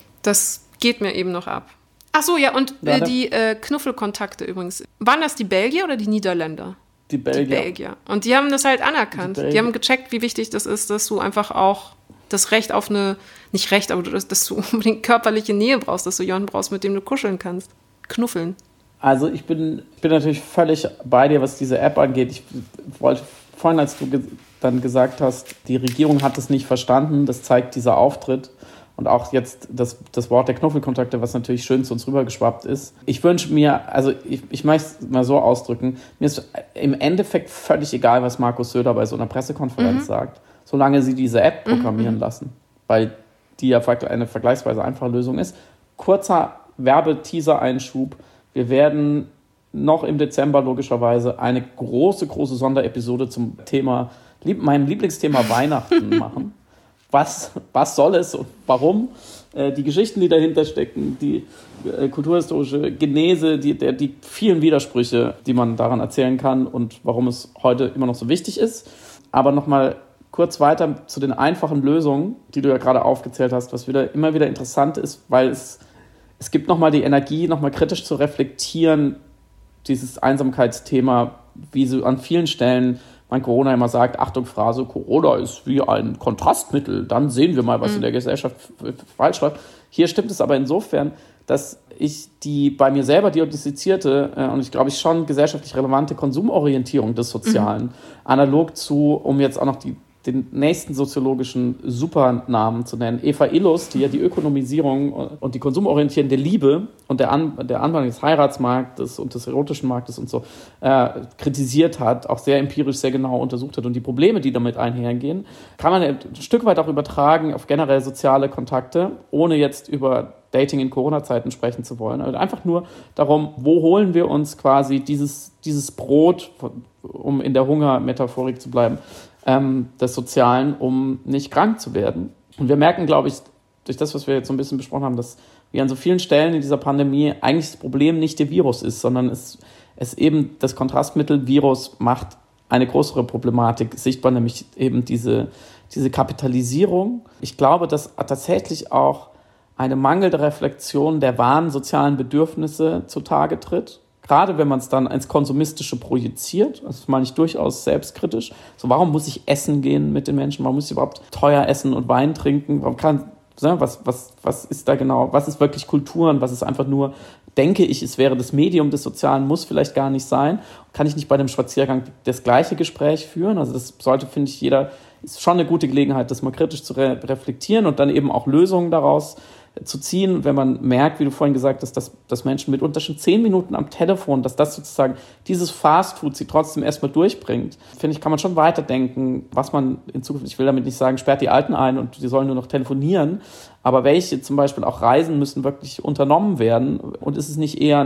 Das geht mir eben noch ab. Ach so, ja, und äh, die äh, Knuffelkontakte übrigens. Waren das die Belgier oder die Niederländer? Die Belgier. Die Belgier. Und die haben das halt anerkannt. Die, die haben gecheckt, wie wichtig das ist, dass du einfach auch das Recht auf eine, nicht Recht, aber dass, dass du unbedingt körperliche Nähe brauchst, dass du jemanden brauchst, mit dem du kuscheln kannst. Knuffeln. Also ich bin, ich bin natürlich völlig bei dir, was diese App angeht. Ich wollte vorhin, als du ge- dann gesagt hast, die Regierung hat es nicht verstanden, das zeigt dieser Auftritt. Und auch jetzt das, das Wort der Knuffelkontakte, was natürlich schön zu uns rübergeschwappt ist. Ich wünsche mir, also ich, ich möchte es mal so ausdrücken, mir ist im Endeffekt völlig egal, was Markus Söder bei so einer Pressekonferenz mhm. sagt, solange sie diese App programmieren mhm. lassen, weil die ja eine vergleichsweise einfache Lösung ist. Kurzer Werbeteaser-Einschub. Wir werden noch im Dezember logischerweise eine große, große Sonderepisode zum Thema, meinem Lieblingsthema Weihnachten machen. Was, was soll es und warum? Äh, die Geschichten, die dahinter stecken, die äh, kulturhistorische Genese, die, der, die vielen Widersprüche, die man daran erzählen kann und warum es heute immer noch so wichtig ist. Aber nochmal kurz weiter zu den einfachen Lösungen, die du ja gerade aufgezählt hast, was wieder immer wieder interessant ist, weil es, es gibt nochmal die Energie, nochmal kritisch zu reflektieren, dieses Einsamkeitsthema, wie so an vielen Stellen mein Corona immer sagt, Achtung, Phrase, Corona ist wie ein Kontrastmittel, dann sehen wir mal, was mhm. in der Gesellschaft falsch läuft. Hier stimmt es aber insofern, dass ich die bei mir selber diagnostizierte äh, und ich glaube, ich schon gesellschaftlich relevante Konsumorientierung des Sozialen, mhm. analog zu, um jetzt auch noch die, den nächsten soziologischen Supernamen zu nennen, Eva Illus, die ja die Ökonomisierung und die konsumorientierende Liebe und der, An- der Anwendung des Heiratsmarktes und des erotischen Marktes und so äh, kritisiert hat, auch sehr empirisch, sehr genau untersucht hat und die Probleme, die damit einhergehen, kann man ein Stück weit auch übertragen auf generell soziale Kontakte, ohne jetzt über Dating in Corona-Zeiten sprechen zu wollen. Also einfach nur darum, wo holen wir uns quasi dieses, dieses Brot, um in der Hungermetaphorik zu bleiben, ähm, des Sozialen, um nicht krank zu werden. Und wir merken, glaube ich, durch das, was wir jetzt so ein bisschen besprochen haben, dass wie an so vielen Stellen in dieser Pandemie eigentlich das Problem nicht der Virus ist, sondern es, es eben das Kontrastmittel Virus macht eine größere Problematik sichtbar, nämlich eben diese, diese Kapitalisierung. Ich glaube, dass tatsächlich auch eine mangelnde Reflexion der wahren sozialen Bedürfnisse zutage tritt. Gerade wenn man es dann ins Konsumistische projiziert, das meine ich durchaus selbstkritisch. So, warum muss ich essen gehen mit den Menschen? Warum muss ich überhaupt teuer essen und Wein trinken? Warum kann, was, was, was ist da genau? Was ist wirklich Kultur und was ist einfach nur, denke ich, es wäre das Medium des Sozialen, muss vielleicht gar nicht sein. Kann ich nicht bei dem Spaziergang das gleiche Gespräch führen? Also das sollte, finde ich, jeder, ist schon eine gute Gelegenheit, das mal kritisch zu re- reflektieren und dann eben auch Lösungen daraus zu ziehen, wenn man merkt, wie du vorhin gesagt hast, dass, dass Menschen mitunter schon zehn Minuten am Telefon, dass das sozusagen dieses Fastfood sie trotzdem erstmal durchbringt, finde ich, kann man schon weiterdenken, was man in Zukunft, ich will damit nicht sagen, sperrt die Alten ein und die sollen nur noch telefonieren, aber welche zum Beispiel auch Reisen müssen wirklich unternommen werden und ist es nicht eher ein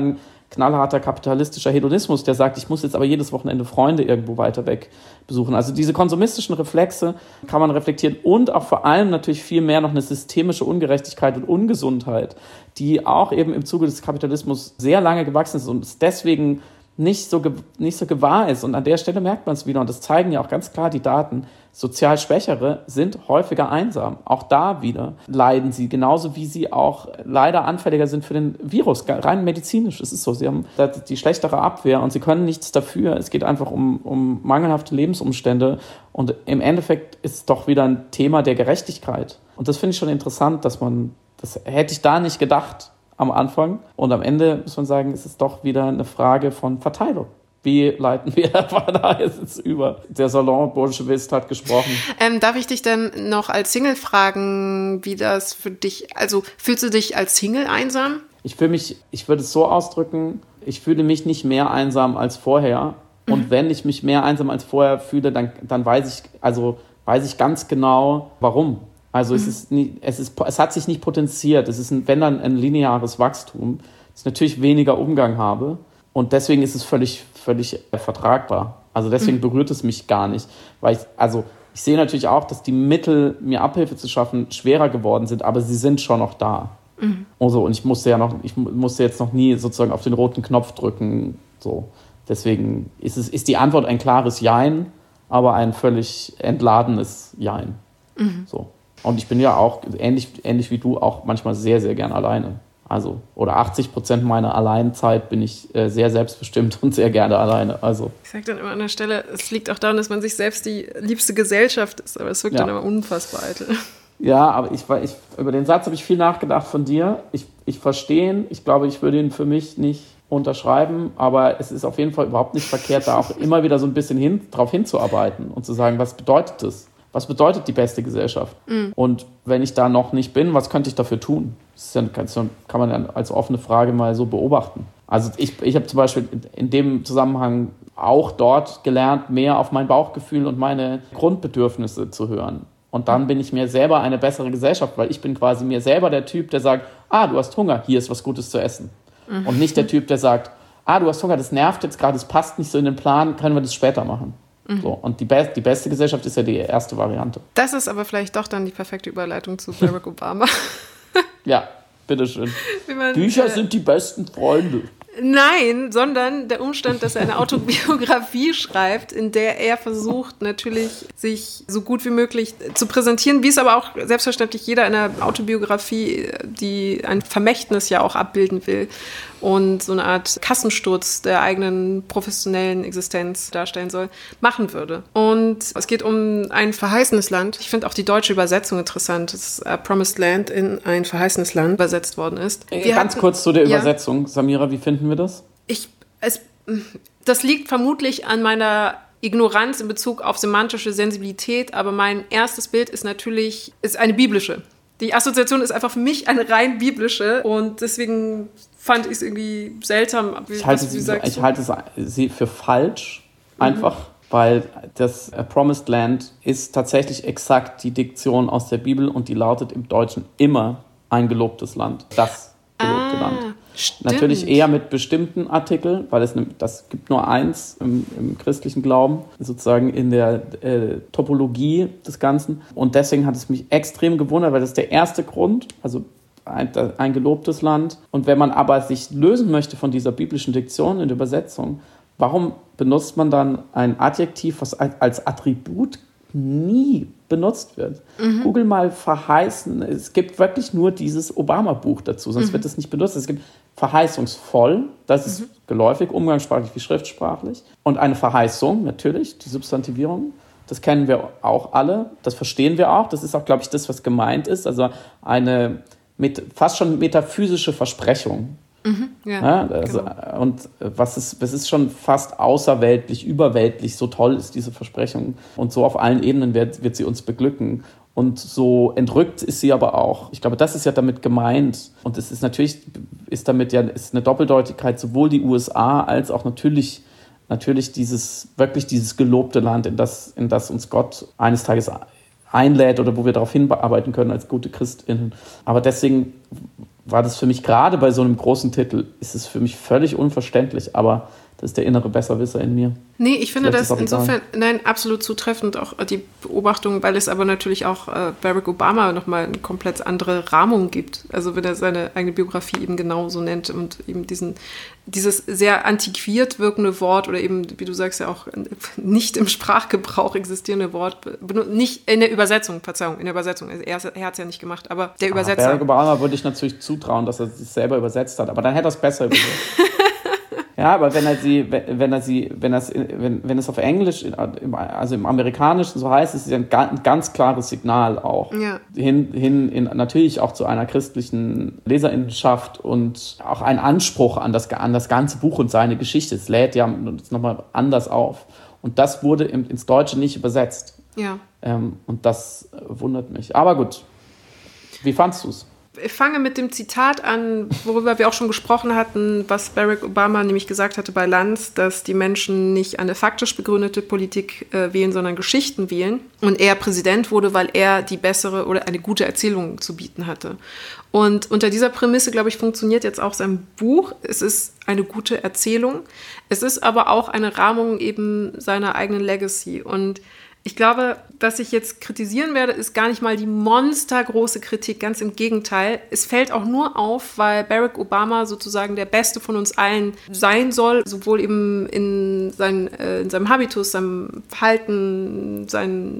knallharter kapitalistischer Hedonismus, der sagt, ich muss jetzt aber jedes Wochenende Freunde irgendwo weiter weg besuchen. Also diese konsumistischen Reflexe kann man reflektieren und auch vor allem natürlich viel mehr noch eine systemische Ungerechtigkeit und Ungesundheit, die auch eben im Zuge des Kapitalismus sehr lange gewachsen ist und es deswegen nicht so, nicht so gewahr ist. Und an der Stelle merkt man es wieder, und das zeigen ja auch ganz klar die Daten, sozial Schwächere sind häufiger einsam. Auch da wieder leiden sie, genauso wie sie auch leider anfälliger sind für den Virus, rein medizinisch. Es ist so, sie haben die schlechtere Abwehr und sie können nichts dafür. Es geht einfach um, um mangelhafte Lebensumstände und im Endeffekt ist es doch wieder ein Thema der Gerechtigkeit. Und das finde ich schon interessant, dass man, das hätte ich da nicht gedacht am Anfang. Und am Ende muss man sagen, ist es doch wieder eine Frage von Verteilung. Wie leiten wir da jetzt über? Der Salon-Bolschewist hat gesprochen. Ähm, darf ich dich denn noch als Single fragen, wie das für dich, also fühlst du dich als Single einsam? Ich fühle mich, ich würde es so ausdrücken, ich fühle mich nicht mehr einsam als vorher. Und mhm. wenn ich mich mehr einsam als vorher fühle, dann, dann weiß ich, also weiß ich ganz genau, warum. Also mhm. es ist nie, es ist, es hat sich nicht potenziert. Es ist, ein, wenn dann ein lineares Wachstum, dass ich natürlich weniger Umgang habe. Und deswegen ist es völlig, völlig vertragbar. Also deswegen mhm. berührt es mich gar nicht. Weil ich, also ich sehe natürlich auch, dass die Mittel, mir Abhilfe zu schaffen, schwerer geworden sind, aber sie sind schon noch da. Mhm. Also, und ich musste ja noch, ich musste jetzt noch nie sozusagen auf den roten Knopf drücken. So. Deswegen ist es, ist die Antwort ein klares Jein, aber ein völlig entladenes Jein. Mhm. So. Und ich bin ja auch, ähnlich, ähnlich wie du, auch manchmal sehr, sehr gern alleine. Also, oder achtzig Prozent meiner Alleinzeit bin ich äh, sehr selbstbestimmt und sehr gerne alleine. Also. Ich sage dann immer an der Stelle, es liegt auch daran, dass man sich selbst die liebste Gesellschaft ist, aber es wirkt ja. dann immer unfassbar eitel. Ja, aber ich, ich, über den Satz habe ich viel nachgedacht von dir. Ich, ich verstehe ihn, ich glaube, ich würde ihn für mich nicht unterschreiben, aber es ist auf jeden Fall überhaupt nicht verkehrt, da auch immer wieder so ein bisschen hin, drauf hinzuarbeiten und zu sagen, was bedeutet das? Was bedeutet die beste Gesellschaft? Mhm. Und wenn ich da noch nicht bin, was könnte ich dafür tun? Das ist ja, kann man ja als offene Frage mal so beobachten. Also ich, ich habe zum Beispiel in dem Zusammenhang auch dort gelernt, mehr auf mein Bauchgefühl und meine Grundbedürfnisse zu hören. Und dann bin ich mir selber eine bessere Gesellschaft, weil ich bin quasi mir selber der Typ, der sagt, ah, du hast Hunger, hier ist was Gutes zu essen. Mhm. Und nicht der Typ, der sagt, ah, du hast Hunger, das nervt jetzt gerade, das passt nicht so in den Plan, können wir das später machen. Mhm. So, und die, Be- die beste Gesellschaft ist ja die erste Variante. Das ist aber vielleicht doch dann die perfekte Überleitung zu Barack Obama. Ja, bitteschön. Man, Bücher äh, sind die besten Freunde. Nein, sondern der Umstand, dass er eine Autobiografie schreibt, in der er versucht, natürlich sich so gut wie möglich zu präsentieren, wie es aber auch selbstverständlich jeder in einer Autobiografie, die ein Vermächtnis ja auch abbilden will und so eine Art Kassensturz der eigenen professionellen Existenz darstellen soll, machen würde. Und es geht um ein verheißenes Land. Ich finde auch die deutsche Übersetzung interessant, dass uh, Promised Land in ein verheißenes Land übersetzt worden ist. Wir Ganz hatten, kurz zu der ja, Übersetzung. Samira, wie finden wir das? Ich, es, das liegt vermutlich an meiner Ignoranz in Bezug auf semantische Sensibilität, aber mein erstes Bild ist natürlich ist eine biblische. Die Assoziation ist einfach für mich eine rein biblische und deswegen fand ich es irgendwie seltsam. Wie, ich halte, was, wie sie, ich halte sie für falsch, einfach, mhm. weil das Promised Land ist tatsächlich exakt die Diktion aus der Bibel und die lautet im Deutschen immer ein gelobtes Land. Das gelobte ah. Land. Stimmt. Natürlich eher mit bestimmten Artikeln, weil es das gibt nur eins im, im christlichen Glauben, sozusagen in der äh, Topologie des Ganzen. Und deswegen hat es mich extrem gewundert, weil das ist der erste Grund, also ein, ein gelobtes Land. Und wenn man aber sich lösen möchte von dieser biblischen Diktion in der Übersetzung, warum benutzt man dann ein Adjektiv, was als Attribut nie benutzt wird? Mhm. Google mal verheißen. Es gibt wirklich nur dieses Obama-Buch dazu, sonst mhm. wird es nicht benutzt. Es gibt verheißungsvoll, das ist mhm. geläufig, umgangssprachlich wie schriftsprachlich. Und eine Verheißung, natürlich, die Substantivierung, das kennen wir auch alle, das verstehen wir auch. Das ist auch, glaube ich, das, was gemeint ist. Also eine mit, fast schon metaphysische Versprechung. Mhm, ja, ja, also, genau. Und was ist, es ist schon fast außerweltlich, überweltlich, so toll ist diese Versprechung. Und so auf allen Ebenen wird, wird sie uns beglücken. Und so entrückt ist sie aber auch. Ich glaube, das ist ja damit gemeint. Und es ist natürlich, ist damit ja ist eine Doppeldeutigkeit, sowohl die U S A als auch natürlich, natürlich dieses, wirklich dieses gelobte Land, in das, in das uns Gott eines Tages einlädt oder wo wir darauf hinarbeiten können als gute ChristInnen. Aber deswegen war das für mich, gerade bei so einem großen Titel, ist es für mich völlig unverständlich, aber das ist der innere Besserwisser in mir. Nee, ich finde Vielleicht das insofern, nein, absolut zutreffend, auch die Beobachtung, weil es aber natürlich auch äh, Barack Obama nochmal eine komplett andere Rahmung gibt. Also wenn er seine eigene Biografie eben genau so nennt und eben diesen, dieses sehr antiquiert wirkende Wort oder eben, wie du sagst, ja auch nicht im Sprachgebrauch existierende Wort, nicht in der Übersetzung, Verzeihung, in der Übersetzung, also er, er hat es ja nicht gemacht, aber der Übersetzer. Barack Obama würde ich natürlich zutrauen, dass er sich selber übersetzt hat, aber dann hätte er es besser übersetzt. Ja, aber wenn er sie, wenn er sie, wenn er es, wenn, wenn es auf Englisch, also im Amerikanischen so heißt, ist es ja ein ganz klares Signal auch ja. hin, hin in, natürlich auch zu einer christlichen Leserinnenschaft und auch ein Anspruch an das, an das ganze Buch und seine Geschichte. Es lädt ja nochmal anders auf. Und das wurde im, ins Deutsche nicht übersetzt. Ja. Ähm, und das wundert mich. Aber gut. Wie fandst du es? Ich fange mit dem Zitat an, worüber wir auch schon gesprochen hatten, was Barack Obama nämlich gesagt hatte bei Lanz, dass die Menschen nicht eine faktisch begründete Politik äh, wählen, sondern Geschichten wählen. Und er Präsident wurde, weil er die bessere oder eine gute Erzählung zu bieten hatte. Und unter dieser Prämisse, glaube ich, funktioniert jetzt auch sein Buch. Es ist eine gute Erzählung. Es ist aber auch eine Rahmung eben seiner eigenen Legacy. Und ich glaube, was ich jetzt kritisieren werde, ist gar nicht mal die monstergroße Kritik, ganz im Gegenteil. Es fällt auch nur auf, weil Barack Obama sozusagen der Beste von uns allen sein soll, sowohl eben in, sein, äh, in seinem Habitus, seinem Verhalten, seinem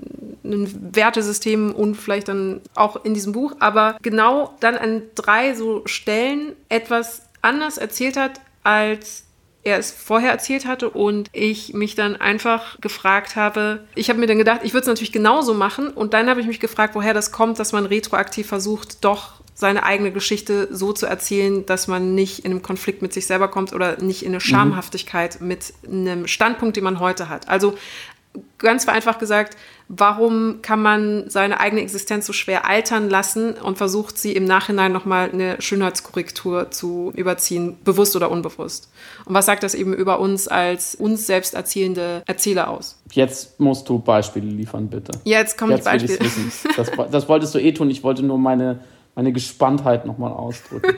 Wertesystem und vielleicht dann auch in diesem Buch, aber genau dann an drei so Stellen etwas anders erzählt hat, als er es vorher erzählt hatte und ich mich dann einfach gefragt habe, ich habe mir dann gedacht, ich würde es natürlich genauso machen und dann habe ich mich gefragt, woher das kommt, dass man retroaktiv versucht, doch seine eigene Geschichte so zu erzählen, dass man nicht in einem Konflikt mit sich selber kommt oder nicht in eine Schamhaftigkeit mhm. mit einem Standpunkt, den man heute hat. Also ganz vereinfacht gesagt, warum kann man seine eigene Existenz so schwer altern lassen und versucht sie im Nachhinein nochmal eine Schönheitskorrektur zu überziehen, bewusst oder unbewusst? Und was sagt das eben über uns als uns selbst erzählende Erzähler aus? Jetzt musst du Beispiele liefern, bitte. Ja, jetzt kommen jetzt die Beispiele. Wissen. Das, das wolltest du eh tun, ich wollte nur meine, meine Gespanntheit nochmal ausdrücken.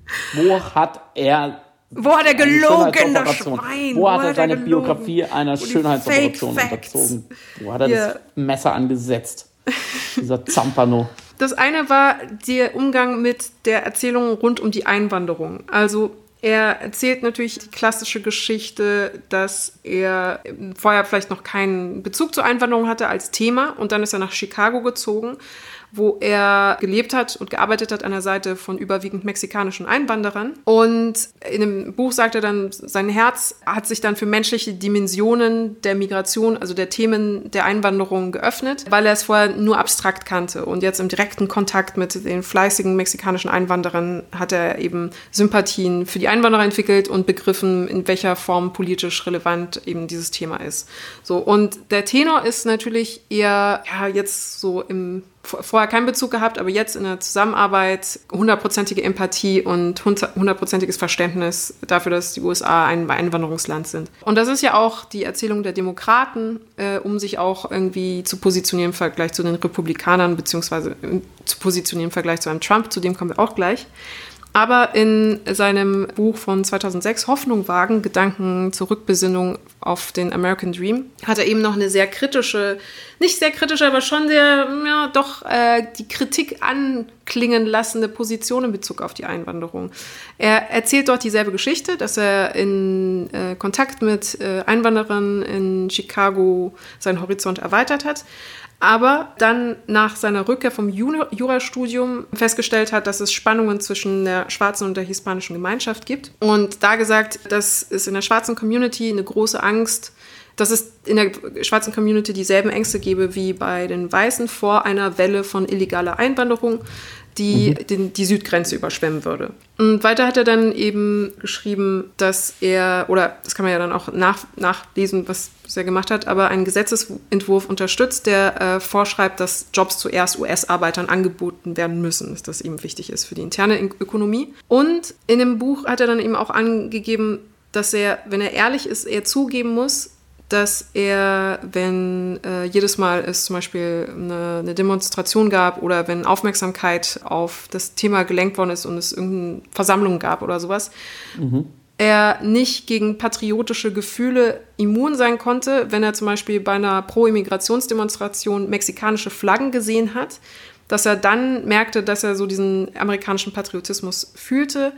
Wo hat er Wo hat er gelogen, das Schwein? Wo, Wo hat er seine gelogen? Biografie einer Schönheitsoperation unterzogen? Wo hat er yeah. das Messer angesetzt? Dieser Zampano. Das eine war der Umgang mit der Erzählung rund um die Einwanderung. Also er erzählt natürlich die klassische Geschichte, dass er vorher vielleicht noch keinen Bezug zur Einwanderung hatte als Thema und dann ist er nach Chicago gezogen, wo er gelebt hat und gearbeitet hat an der Seite von überwiegend mexikanischen Einwanderern. Und in dem Buch sagt er dann, sein Herz hat sich dann für menschliche Dimensionen der Migration, also der Themen der Einwanderung geöffnet, weil er es vorher nur abstrakt kannte. Und jetzt im direkten Kontakt mit den fleißigen mexikanischen Einwanderern hat er eben Sympathien für die Einwanderer entwickelt und begriffen, in welcher Form politisch relevant eben dieses Thema ist. So, und der Tenor ist natürlich eher, ja, jetzt so im vorher keinen Bezug gehabt, aber jetzt in der Zusammenarbeit hundertprozentige Empathie und hundertprozentiges Verständnis dafür, dass die U S A ein Einwanderungsland sind. Und das ist ja auch die Erzählung der Demokraten, äh, um sich auch irgendwie zu positionieren im Vergleich zu den Republikanern, beziehungsweise zu positionieren im Vergleich zu einem Trump, zu dem kommen wir auch gleich. Aber in seinem Buch von zweitausendsechs, Hoffnung wagen, Gedanken zur Rückbesinnung auf den American Dream, hat er eben noch eine sehr kritische, nicht sehr kritische, aber schon sehr, ja, doch äh, die Kritik anklingen lassende Position in Bezug auf die Einwanderung. Er erzählt dort dieselbe Geschichte, dass er in äh, Kontakt mit äh, Einwanderern in Chicago seinen Horizont erweitert hat, aber dann nach seiner Rückkehr vom Jurastudium festgestellt hat, dass es Spannungen zwischen der schwarzen und der hispanischen Gemeinschaft gibt. Und da gesagt, dass es in der schwarzen Community eine große Angst, dass es in der schwarzen Community dieselben Ängste gäbe wie bei den Weißen vor einer Welle von illegaler Einwanderung, die mhm. den, die Südgrenze überschwemmen würde. Und weiter hat er dann eben geschrieben, dass er, oder das kann man ja dann auch nach, nachlesen, was, was er gemacht hat, aber einen Gesetzesentwurf unterstützt, der äh, vorschreibt, dass Jobs zuerst U S-Arbeitern angeboten werden müssen, dass das eben wichtig ist für die interne Ökonomie. Und in dem Buch hat er dann eben auch angegeben, dass er, wenn er ehrlich ist, er zugeben muss, dass er, wenn äh, jedes Mal es zum Beispiel eine, eine Demonstration gab oder wenn Aufmerksamkeit auf das Thema gelenkt worden ist und es irgendeine Versammlung gab oder sowas, mhm. er nicht gegen patriotische Gefühle immun sein konnte, wenn er zum Beispiel bei einer Pro-Immigrationsdemonstration mexikanische Flaggen gesehen hat, dass er dann merkte, dass er so diesen amerikanischen Patriotismus fühlte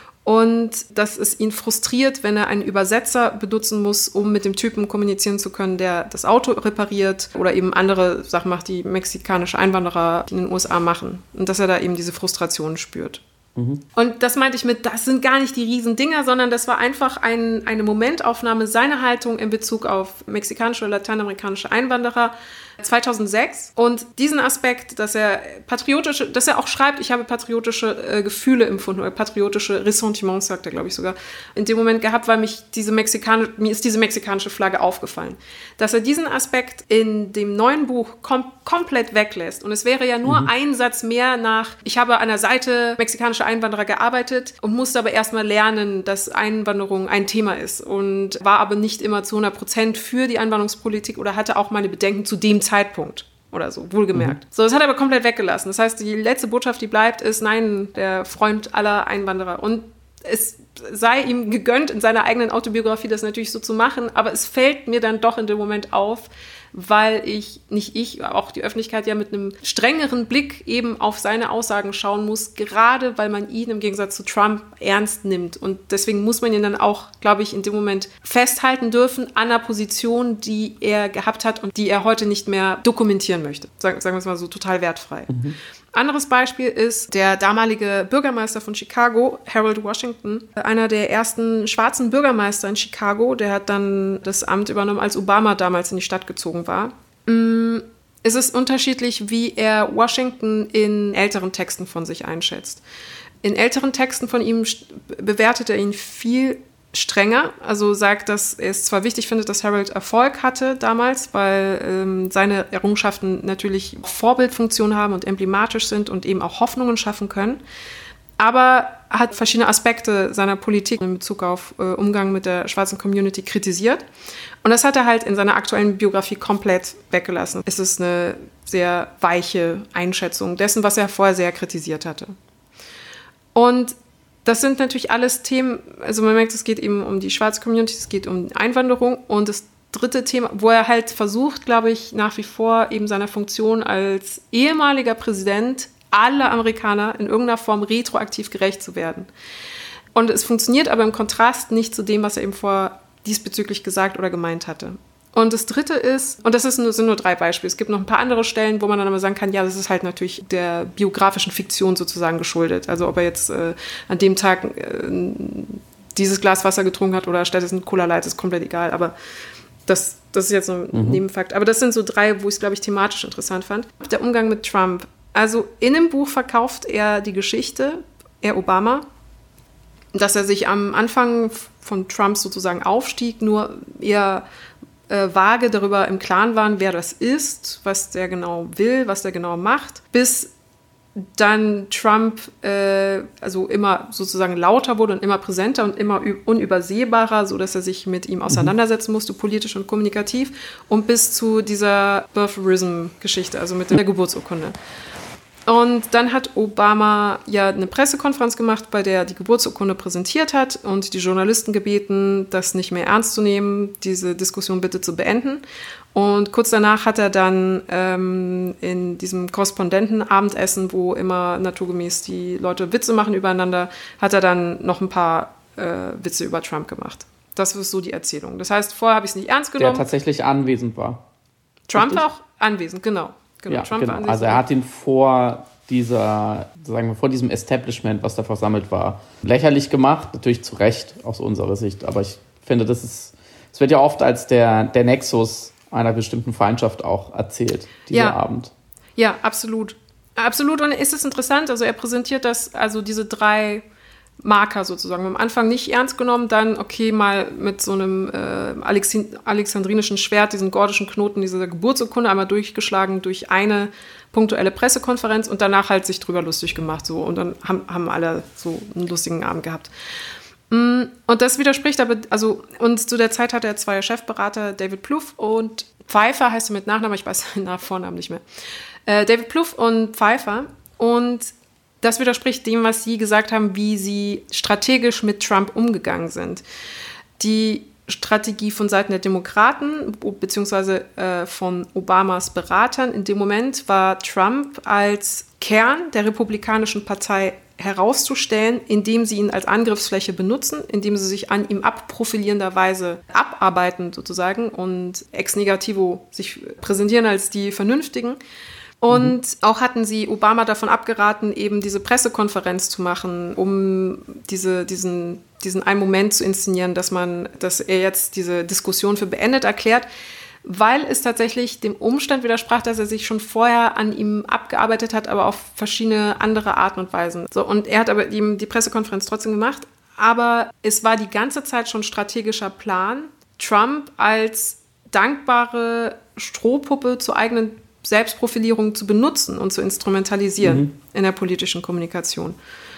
und dass es ihn frustriert, wenn er einen Übersetzer benutzen muss, um mit dem Typen kommunizieren zu können, der das Auto repariert oder eben andere Sachen macht, die mexikanische Einwanderer in den U S A machen und dass er da eben diese Frustration spürt. Mhm. Und das meinte ich mit, das sind gar nicht die Riesendinger, sondern das war einfach ein, eine Momentaufnahme seiner Haltung in Bezug auf mexikanische oder lateinamerikanische Einwanderer zweitausendsechs. Und diesen Aspekt, dass er patriotische, dass er auch schreibt, ich habe patriotische äh, Gefühle empfunden oder patriotische Ressentiments, sagt er, glaube ich sogar, in dem Moment gehabt, weil mich diese Mexikanische, mir ist diese mexikanische Flagge aufgefallen. Dass er diesen Aspekt in dem neuen Buch kom- komplett weglässt. Und es wäre ja nur mhm. ein Satz mehr nach, ich habe an der Seite mexikanischer Einwanderer gearbeitet und musste aber erstmal lernen, dass Einwanderung ein Thema ist und war aber nicht immer zu hundert Prozent für die Einwanderungspolitik oder hatte auch meine Bedenken zu dem Zeitpunkt oder so, wohlgemerkt. Mhm. So, das hat er aber komplett weggelassen. Das heißt, die letzte Botschaft, die bleibt, ist, nein, der Freund aller Einwanderer. Und es sei ihm gegönnt, in seiner eigenen Autobiografie das natürlich so zu machen, aber es fällt mir dann doch in dem Moment auf, weil ich, nicht ich, auch die Öffentlichkeit ja mit einem strengeren Blick eben auf seine Aussagen schauen muss, gerade weil man ihn im Gegensatz zu Trump ernst nimmt. Und deswegen muss man ihn dann auch, glaube ich, in dem Moment festhalten dürfen an einer Position, die er gehabt hat und die er heute nicht mehr dokumentieren möchte. Sagen, sagen wir es mal so, total wertfrei. Mhm. Anderes Beispiel ist der damalige Bürgermeister von Chicago, Harold Washington, einer der ersten schwarzen Bürgermeister in Chicago. Der hat dann das Amt übernommen, als Obama damals in die Stadt gezogen war. Es ist unterschiedlich, wie er Washington in älteren Texten von sich einschätzt. In älteren Texten von ihm bewertet er ihn viel strenger, also sagt, dass er es zwar wichtig findet, dass Harold Erfolg hatte damals, weil ähm, seine Errungenschaften natürlich Vorbildfunktion haben und emblematisch sind und eben auch Hoffnungen schaffen können, aber hat verschiedene Aspekte seiner Politik in Bezug auf äh, Umgang mit der schwarzen Community kritisiert. Und das hat er halt in seiner aktuellen Biografie komplett weggelassen. Es ist eine sehr weiche Einschätzung dessen, was er vorher sehr kritisiert hatte. Und das sind natürlich alles Themen, also man merkt, es geht eben um die schwarze Community, es geht um Einwanderung und das dritte Thema, wo er halt versucht, glaube ich, nach wie vor eben seiner Funktion als ehemaliger Präsident aller Amerikaner in irgendeiner Form retroaktiv gerecht zu werden. Und es funktioniert aber im Kontrast nicht zu dem, was er eben vorher diesbezüglich gesagt oder gemeint hatte. Und das dritte ist, und das ist nur, sind nur drei Beispiele, es gibt noch ein paar andere Stellen, wo man dann aber sagen kann, ja, das ist halt natürlich der biografischen Fiktion sozusagen geschuldet. Also ob er jetzt äh, an dem Tag äh, dieses Glas Wasser getrunken hat oder stattdessen Cola Light, ist komplett egal. Aber das, das ist jetzt so ein mhm. Nebenfakt. Aber das sind so drei, wo ich es, glaube ich, thematisch interessant fand. Der Umgang mit Trump. Also in dem Buch verkauft er die Geschichte, er Obama, dass er sich am Anfang von Trumps sozusagen Aufstieg nur eher äh, vage darüber im Klaren waren, wer das ist, was der genau will, was der genau macht, bis dann Trump äh, also immer sozusagen lauter wurde und immer präsenter und immer ü- unübersehbarer, sodass er sich mit ihm auseinandersetzen musste, politisch und kommunikativ, und bis zu dieser Birtherism-Geschichte, also mit der Geburtsurkunde. Und dann hat Obama ja eine Pressekonferenz gemacht, bei der er die Geburtsurkunde präsentiert hat und die Journalisten gebeten, das nicht mehr ernst zu nehmen, diese Diskussion bitte zu beenden. Und kurz danach hat er dann ähm, in diesem Korrespondentenabendessen, wo immer naturgemäß die Leute Witze machen übereinander, hat er dann noch ein paar äh, Witze über Trump gemacht. Das ist so die Erzählung. Das heißt, vorher habe ich es nicht ernst genommen. Der tatsächlich anwesend war. Trump Richtig? war auch anwesend, genau. Genau, ja, Trump genau. war Also er hat ihn vor dieser, sagen wir, vor diesem Establishment, was da versammelt war, lächerlich gemacht. Natürlich zu Recht aus unserer Sicht. Aber ich finde, das ist, es wird ja oft als der, der Nexus einer bestimmten Feindschaft auch erzählt, dieser ja. Abend. Ja, absolut. Absolut. Und ist es interessant, also er präsentiert das, also diese drei Marker sozusagen. Am Anfang nicht ernst genommen, dann okay, mal mit so einem äh, Alexi- alexandrinischen Schwert, diesen gordischen Knoten, diese Geburtsurkunde einmal durchgeschlagen durch eine punktuelle Pressekonferenz und danach halt sich drüber lustig gemacht. So. Und dann haben, haben alle so einen lustigen Abend gehabt. Und das widerspricht aber, also, und zu der Zeit hatte er zwei Chefberater, David Plouffe und Pfeiffer, heißt er mit Nachnamen, ich weiß den Vornamen nicht mehr. Äh, David Plouffe und Pfeiffer. Und das widerspricht dem, was sie gesagt haben, wie sie strategisch mit Trump umgegangen sind. Die Strategie von Seiten der Demokraten beziehungsweise äh, von Obamas Beratern in dem Moment war, Trump als Kern der Republikanischen Partei herauszustellen, indem sie ihn als Angriffsfläche benutzen, indem sie sich an ihm abprofilierenderweise abarbeiten sozusagen und ex negativo sich präsentieren als die Vernünftigen. Und mhm. auch hatten sie Obama davon abgeraten, eben diese Pressekonferenz zu machen, um diese, diesen, diesen einen Moment zu inszenieren, dass man, dass er jetzt diese Diskussion für beendet erklärt, weil es tatsächlich dem Umstand widersprach, dass er sich schon vorher an ihm abgearbeitet hat, aber auf verschiedene andere Arten und Weisen. So, und er hat aber eben die Pressekonferenz trotzdem gemacht, aber es war die ganze Zeit schon strategischer Plan, Trump als dankbare Strohpuppe zur eigenen Selbstprofilierung zu benutzen und zu instrumentalisieren mhm. in der politischen Kommunikation.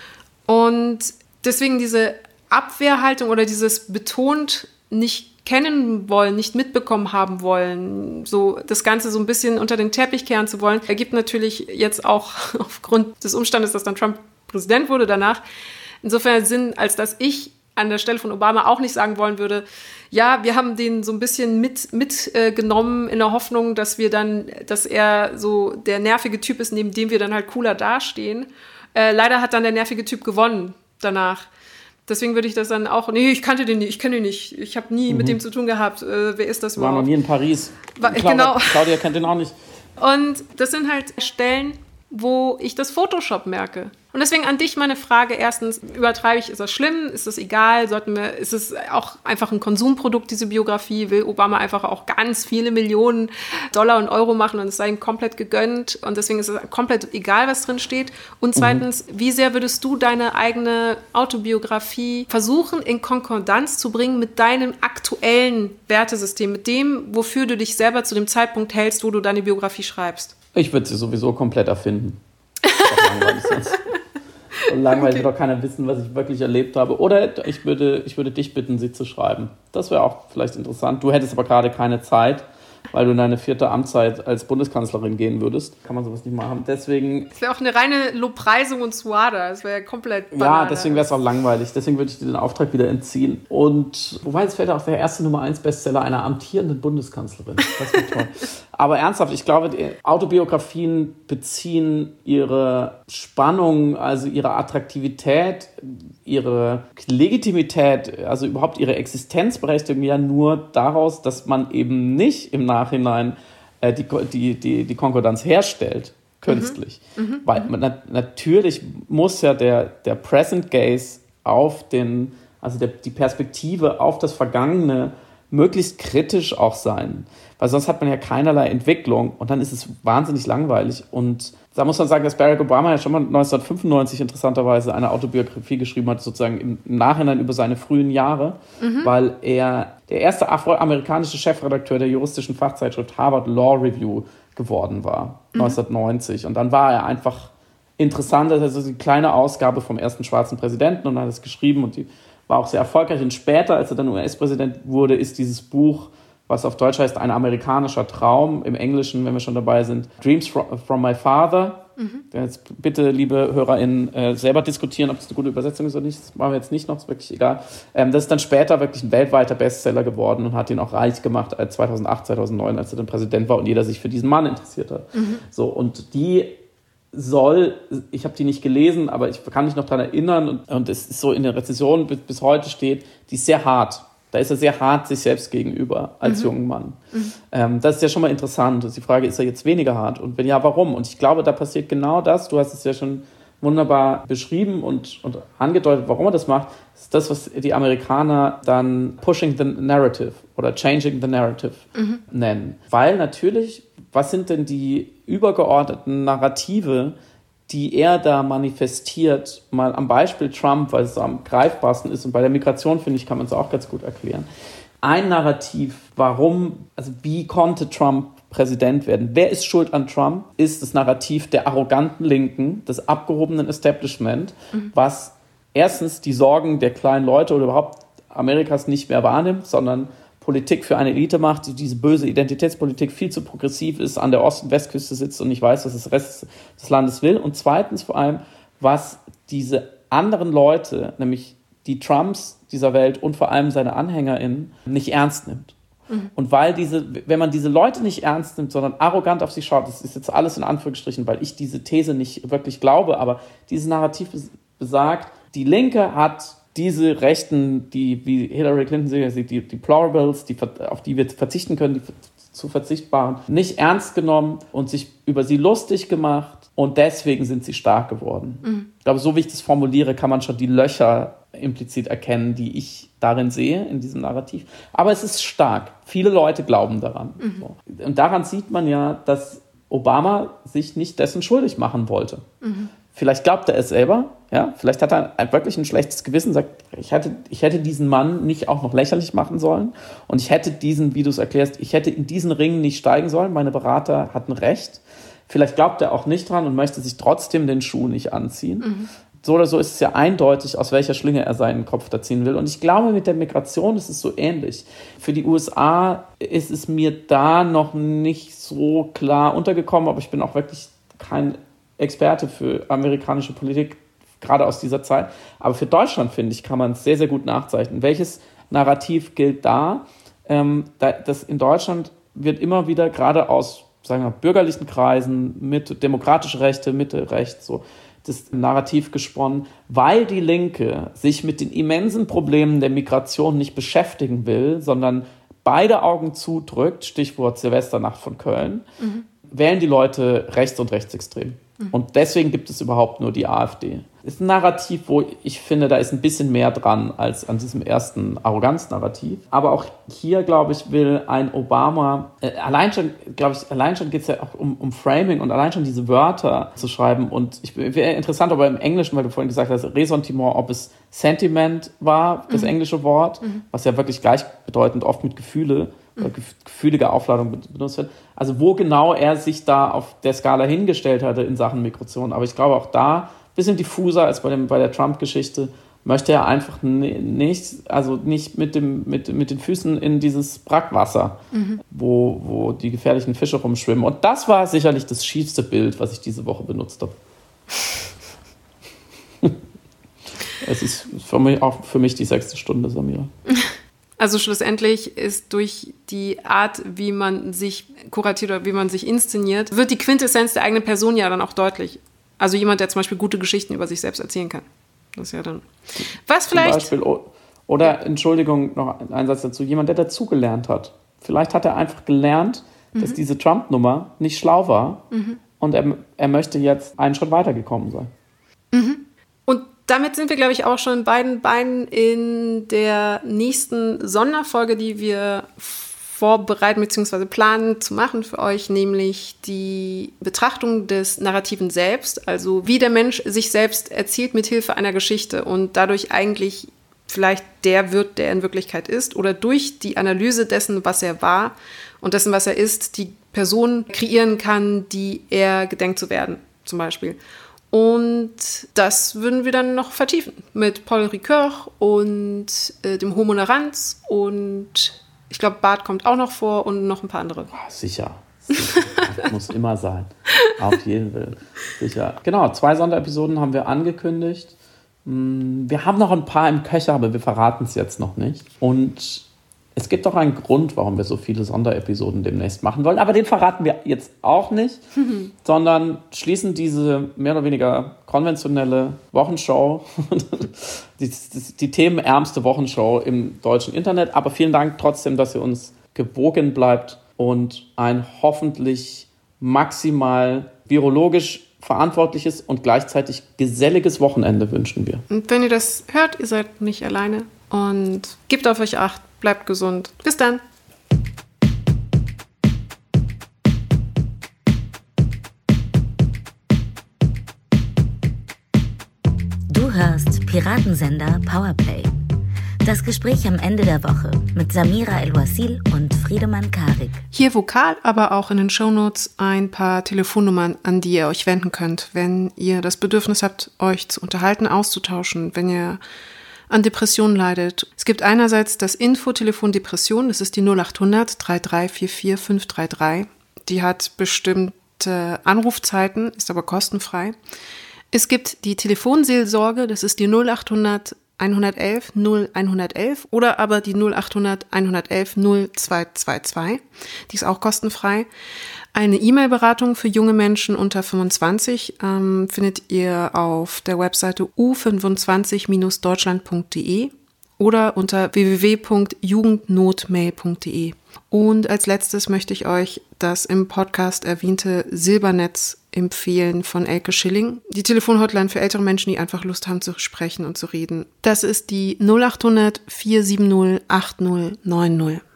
Und deswegen diese Abwehrhaltung oder dieses betont nicht kennen wollen, nicht mitbekommen haben wollen, so das Ganze so ein bisschen unter den Teppich kehren zu wollen, ergibt natürlich jetzt auch aufgrund des Umstandes, dass dann Trump Präsident wurde danach, insofern Sinn, als dass ich an der Stelle von Obama auch nicht sagen wollen würde, ja, wir haben den so ein bisschen mit mitgenommen äh, in der Hoffnung, dass wir dann, dass er so der nervige Typ ist, neben dem wir dann halt cooler dastehen. Äh, leider hat dann der nervige Typ gewonnen danach. Deswegen würde ich das dann auch, nee, ich kannte den nicht, ich kenne den nicht, ich habe nie mhm. mit dem zu tun gehabt. Äh, wer ist das überhaupt? War noch nie in Paris. War, Claudia, genau. Claudia kennt den auch nicht. Und das sind halt Stellen, wo ich das Photoshop merke. Und deswegen an dich meine Frage, erstens, übertreibe ich, ist das schlimm, ist das egal, sollten wir, ist es auch einfach ein Konsumprodukt, diese Biografie, will Obama einfach auch ganz viele Millionen Dollar und Euro machen und es sei ihm komplett gegönnt und deswegen ist es komplett egal, was drin steht. Und zweitens, mhm. wie sehr würdest du deine eigene Autobiografie versuchen, in Konkordanz zu bringen mit deinem aktuellen Wertesystem, mit dem, wofür du dich selber zu dem Zeitpunkt hältst, wo du deine Biografie schreibst? Ich würde sie sowieso komplett erfinden. Das ist doch langweilig sonst. Und langweilig okay. wird auch keiner wissen, was ich wirklich erlebt habe. Oder ich würde, ich würde dich bitten, sie zu schreiben. Das wäre auch vielleicht interessant. Du hättest aber gerade keine Zeit, weil du in deine vierte Amtszeit als Bundeskanzlerin gehen würdest. Kann man sowas nicht machen. Deswegen. Das wäre auch eine reine Lobpreisung und Suada. Das wäre komplett Banane. Ja, deswegen wäre es auch langweilig. Deswegen würde ich dir den Auftrag wieder entziehen. Und wobei, es fällt auch der erste Nummer eins Bestseller einer amtierenden Bundeskanzlerin. Das wäre toll. Aber ernsthaft, ich glaube, die Autobiografien beziehen ihre Spannung, also ihre Attraktivität, ihre Legitimität, also überhaupt ihre Existenzberechtigung ja nur daraus, dass man eben nicht im Nachhinein äh, die, die, die, die Konkordanz herstellt, künstlich. Mhm. Weil man, na, natürlich muss ja der, der Present Gaze auf den, also der, die Perspektive auf das Vergangene möglichst kritisch auch sein. Weil sonst hat man ja keinerlei Entwicklung und dann ist es wahnsinnig langweilig. Und da muss man sagen, dass Barack Obama ja schon mal neunzehnhundertfünfundneunzig interessanterweise eine Autobiografie geschrieben hat, sozusagen im Nachhinein über seine frühen Jahre, mhm. weil er der erste afroamerikanische Chefredakteur der juristischen Fachzeitschrift Harvard Law Review geworden war, mhm. neunzehnhundertneunzig. Und dann war er einfach interessant, also die kleine Ausgabe vom ersten schwarzen Präsidenten und hat es geschrieben und die war auch sehr erfolgreich. Und später, als er dann U S-Präsident wurde, ist dieses Buch, was auf Deutsch heißt, ein amerikanischer Traum, im Englischen, wenn wir schon dabei sind, Dreams from My Father. Mhm. Jetzt bitte, liebe HörerInnen, äh, selber diskutieren, ob es eine gute Übersetzung ist oder nicht. Das machen wir jetzt nicht noch, ist wirklich egal. Ähm, das ist dann später wirklich ein weltweiter Bestseller geworden und hat ihn auch reich gemacht als zweitausendacht, zweitausendneun, als er dann Präsident war und jeder sich für diesen Mann interessiert hat. Mhm. So, und die soll, ich habe die nicht gelesen, aber ich kann mich noch daran erinnern und, und es ist so in der Rezession bis, bis heute steht, die ist sehr hart. Da ist er sehr hart sich selbst gegenüber als mhm. junger Mann. Mhm. Ähm, das ist ja schon mal interessant. Und die Frage, ist er jetzt weniger hart? Und wenn ja, warum? Und ich glaube, da passiert genau das. Du hast es ja schon wunderbar beschrieben und, und angedeutet, warum er das macht. Das ist das, was die Amerikaner dann pushing the narrative oder changing the narrative mhm. nennen. Weil natürlich, was sind denn die übergeordneten Narrative, die er da manifestiert, mal am Beispiel Trump, weil es so am greifbarsten ist und bei der Migration, finde ich, kann man es auch ganz gut erklären. Ein Narrativ, warum, also wie konnte Trump Präsident werden? Wer ist schuld an Trump? Ist das Narrativ der arroganten Linken, des abgehobenen Establishment, mhm. was erstens die Sorgen der kleinen Leute oder überhaupt Amerikas nicht mehr wahrnimmt, sondern Politik für eine Elite macht, die diese böse Identitätspolitik viel zu progressiv ist, an der Ost- und Westküste sitzt und nicht weiß, was das Rest des Landes will. Und zweitens vor allem, was diese anderen Leute, nämlich die Trumps dieser Welt und vor allem seine AnhängerInnen, nicht ernst nimmt. Mhm. Und weil diese, wenn man diese Leute nicht ernst nimmt, sondern arrogant auf sie schaut, das ist jetzt alles in Anführungsstrichen, weil ich diese These nicht wirklich glaube, aber dieses Narrativ besagt, die Linke hat diese Rechten, die, wie Hillary Clinton sieht, die Deplorables, die, auf die wir verzichten können, die zu verzichtbaren, nicht ernst genommen und sich über sie lustig gemacht und deswegen sind sie stark geworden. Mhm. Ich glaube, so wie ich das formuliere, kann man schon die Löcher implizit erkennen, die ich darin sehe, in diesem Narrativ. Aber es ist stark. Viele Leute glauben daran. Mhm. So. Und daran sieht man ja, dass Obama sich nicht dessen schuldig machen wollte. Mhm. Vielleicht glaubt er es selber, ja, vielleicht hat er wirklich ein schlechtes Gewissen, sagt, ich hätte, ich hätte diesen Mann nicht auch noch lächerlich machen sollen und ich hätte diesen, wie du es erklärst, ich hätte in diesen Ring nicht steigen sollen, meine Berater hatten recht. Vielleicht glaubt er auch nicht dran und möchte sich trotzdem den Schuh nicht anziehen. Mhm. So oder so ist es ja eindeutig, aus welcher Schlinge er seinen Kopf da ziehen will. Und ich glaube, mit der Migration ist es so ähnlich. Für die U S A ist es mir da noch nicht so klar untergekommen, aber ich bin auch wirklich kein Experte für amerikanische Politik, gerade aus dieser Zeit. Aber für Deutschland, finde ich, kann man es sehr, sehr gut nachzeichnen. Welches Narrativ gilt da? Ähm, da das in Deutschland wird immer wieder gerade aus, sagen wir, bürgerlichen Kreisen mit demokratische Rechte, Mitte, Rechts, so das Narrativ gesponnen, weil die Linke sich mit den immensen Problemen der Migration nicht beschäftigen will, sondern beide Augen zudrückt, Stichwort Silvesternacht von Köln, mhm. wählen die Leute rechts und rechtsextrem. Mhm. Und deswegen gibt es überhaupt nur die AfD. Das ist ein Narrativ, wo ich finde, da ist ein bisschen mehr dran als an diesem ersten Arroganznarrativ. Aber auch hier, glaube ich, will ein Obama, äh, allein schon, glaube ich, allein schon geht es ja auch um, um Framing und allein schon diese Wörter zu schreiben. Und ich wäre interessant, aber im Englischen, weil du vorhin gesagt hast, Ressentiment, ob es Sentiment war, das mhm. englische Wort, mhm. was ja wirklich gleichbedeutend oft mit Gefühle, mhm. gefühlige Aufladung benutzt wird. Also wo genau er sich da auf der Skala hingestellt hatte in Sachen Migration. Aber ich glaube auch da, bisschen diffuser als bei, dem, bei der Trump-Geschichte, möchte er einfach nicht, also nicht mit, dem, mit, mit den Füßen in dieses Brackwasser, mhm. wo, wo die gefährlichen Fische rumschwimmen. Und das war sicherlich das schiefste Bild, was ich diese Woche benutzt habe. Es ist für mich auch für mich die sechste Stunde, Samira. Also schlussendlich ist durch die Art, wie man sich kuratiert oder wie man sich inszeniert, wird die Quintessenz der eigenen Person ja dann auch deutlich. Also jemand, der zum Beispiel gute Geschichten über sich selbst erzählen kann. Das ist ja dann... Was vielleicht... Zum Beispiel, oder, Entschuldigung, noch ein Satz dazu, jemand, der dazugelernt hat. Vielleicht hat er einfach gelernt, mhm. dass diese Trump-Nummer nicht schlau war mhm. und er, er möchte jetzt einen Schritt weitergekommen sein. Mhm. Und damit sind wir, glaube ich, auch schon beiden Beinen in der nächsten Sonderfolge, die wir vorbereiten bzw. planen zu machen für euch, nämlich die Betrachtung des Narrativen selbst, also wie der Mensch sich selbst erzählt mit Hilfe einer Geschichte und dadurch eigentlich vielleicht der wird, der in Wirklichkeit ist, oder durch die Analyse dessen, was er war und dessen, was er ist, die Person kreieren kann, die er gedenkt zu werden, zum Beispiel. Und das würden wir dann noch vertiefen mit Paul Ricoeur und äh, dem Homo Narans und ich glaube, Bart kommt auch noch vor und noch ein paar andere. Oh, sicher. sicher. Das muss immer sein. Auf jeden Fall. Sicher. Genau, zwei Sonderepisoden haben wir angekündigt. Wir haben noch ein paar im Köcher, aber wir verraten es jetzt noch nicht. Und es gibt auch einen Grund, warum wir so viele Sonderepisoden demnächst machen wollen. Aber den verraten wir jetzt auch nicht, sondern schließen diese mehr oder weniger konventionelle Wochenshow, die, die, die themenärmste Wochenshow im deutschen Internet. Aber vielen Dank trotzdem, dass ihr uns gewogen bleibt und ein hoffentlich maximal virologisch verantwortliches und gleichzeitig geselliges Wochenende wünschen wir. Und wenn ihr das hört, ihr seid nicht alleine und gebt auf euch Acht. Bleibt gesund. Bis dann. Du hörst Piratensender Powerplay. Das Gespräch am Ende der Woche mit Samira El-Wasil und Friedemann Karik. Hier vokal, aber auch in den Shownotes ein paar Telefonnummern, an die ihr euch wenden könnt, wenn ihr das Bedürfnis habt, euch zu unterhalten, auszutauschen, wenn ihr an Depressionen leidet. Es gibt einerseits das Infotelefon Depression, das ist die null acht hundert drei drei vier vier fünf drei drei. Die hat bestimmte Anrufzeiten, ist aber kostenfrei. Es gibt die Telefonseelsorge, das ist die null acht hundert hundertelf null hundertelf oder aber die null acht hundert hundertelf null zwei zwei zwei. Die ist auch kostenfrei. Eine E-Mail-Beratung für junge Menschen unter fünfundzwanzig ähm, findet ihr auf der Webseite u fünfundzwanzig Bindestrich deutschland punkt de oder unter w w w punkt jugendnotmail punkt de. Und als letztes möchte ich euch das im Podcast erwähnte Silbernetz empfehlen von Elke Schilling. Die Telefonhotline für ältere Menschen, die einfach Lust haben zu sprechen und zu reden. Das ist die null acht hundert vier sieben null acht null neun null.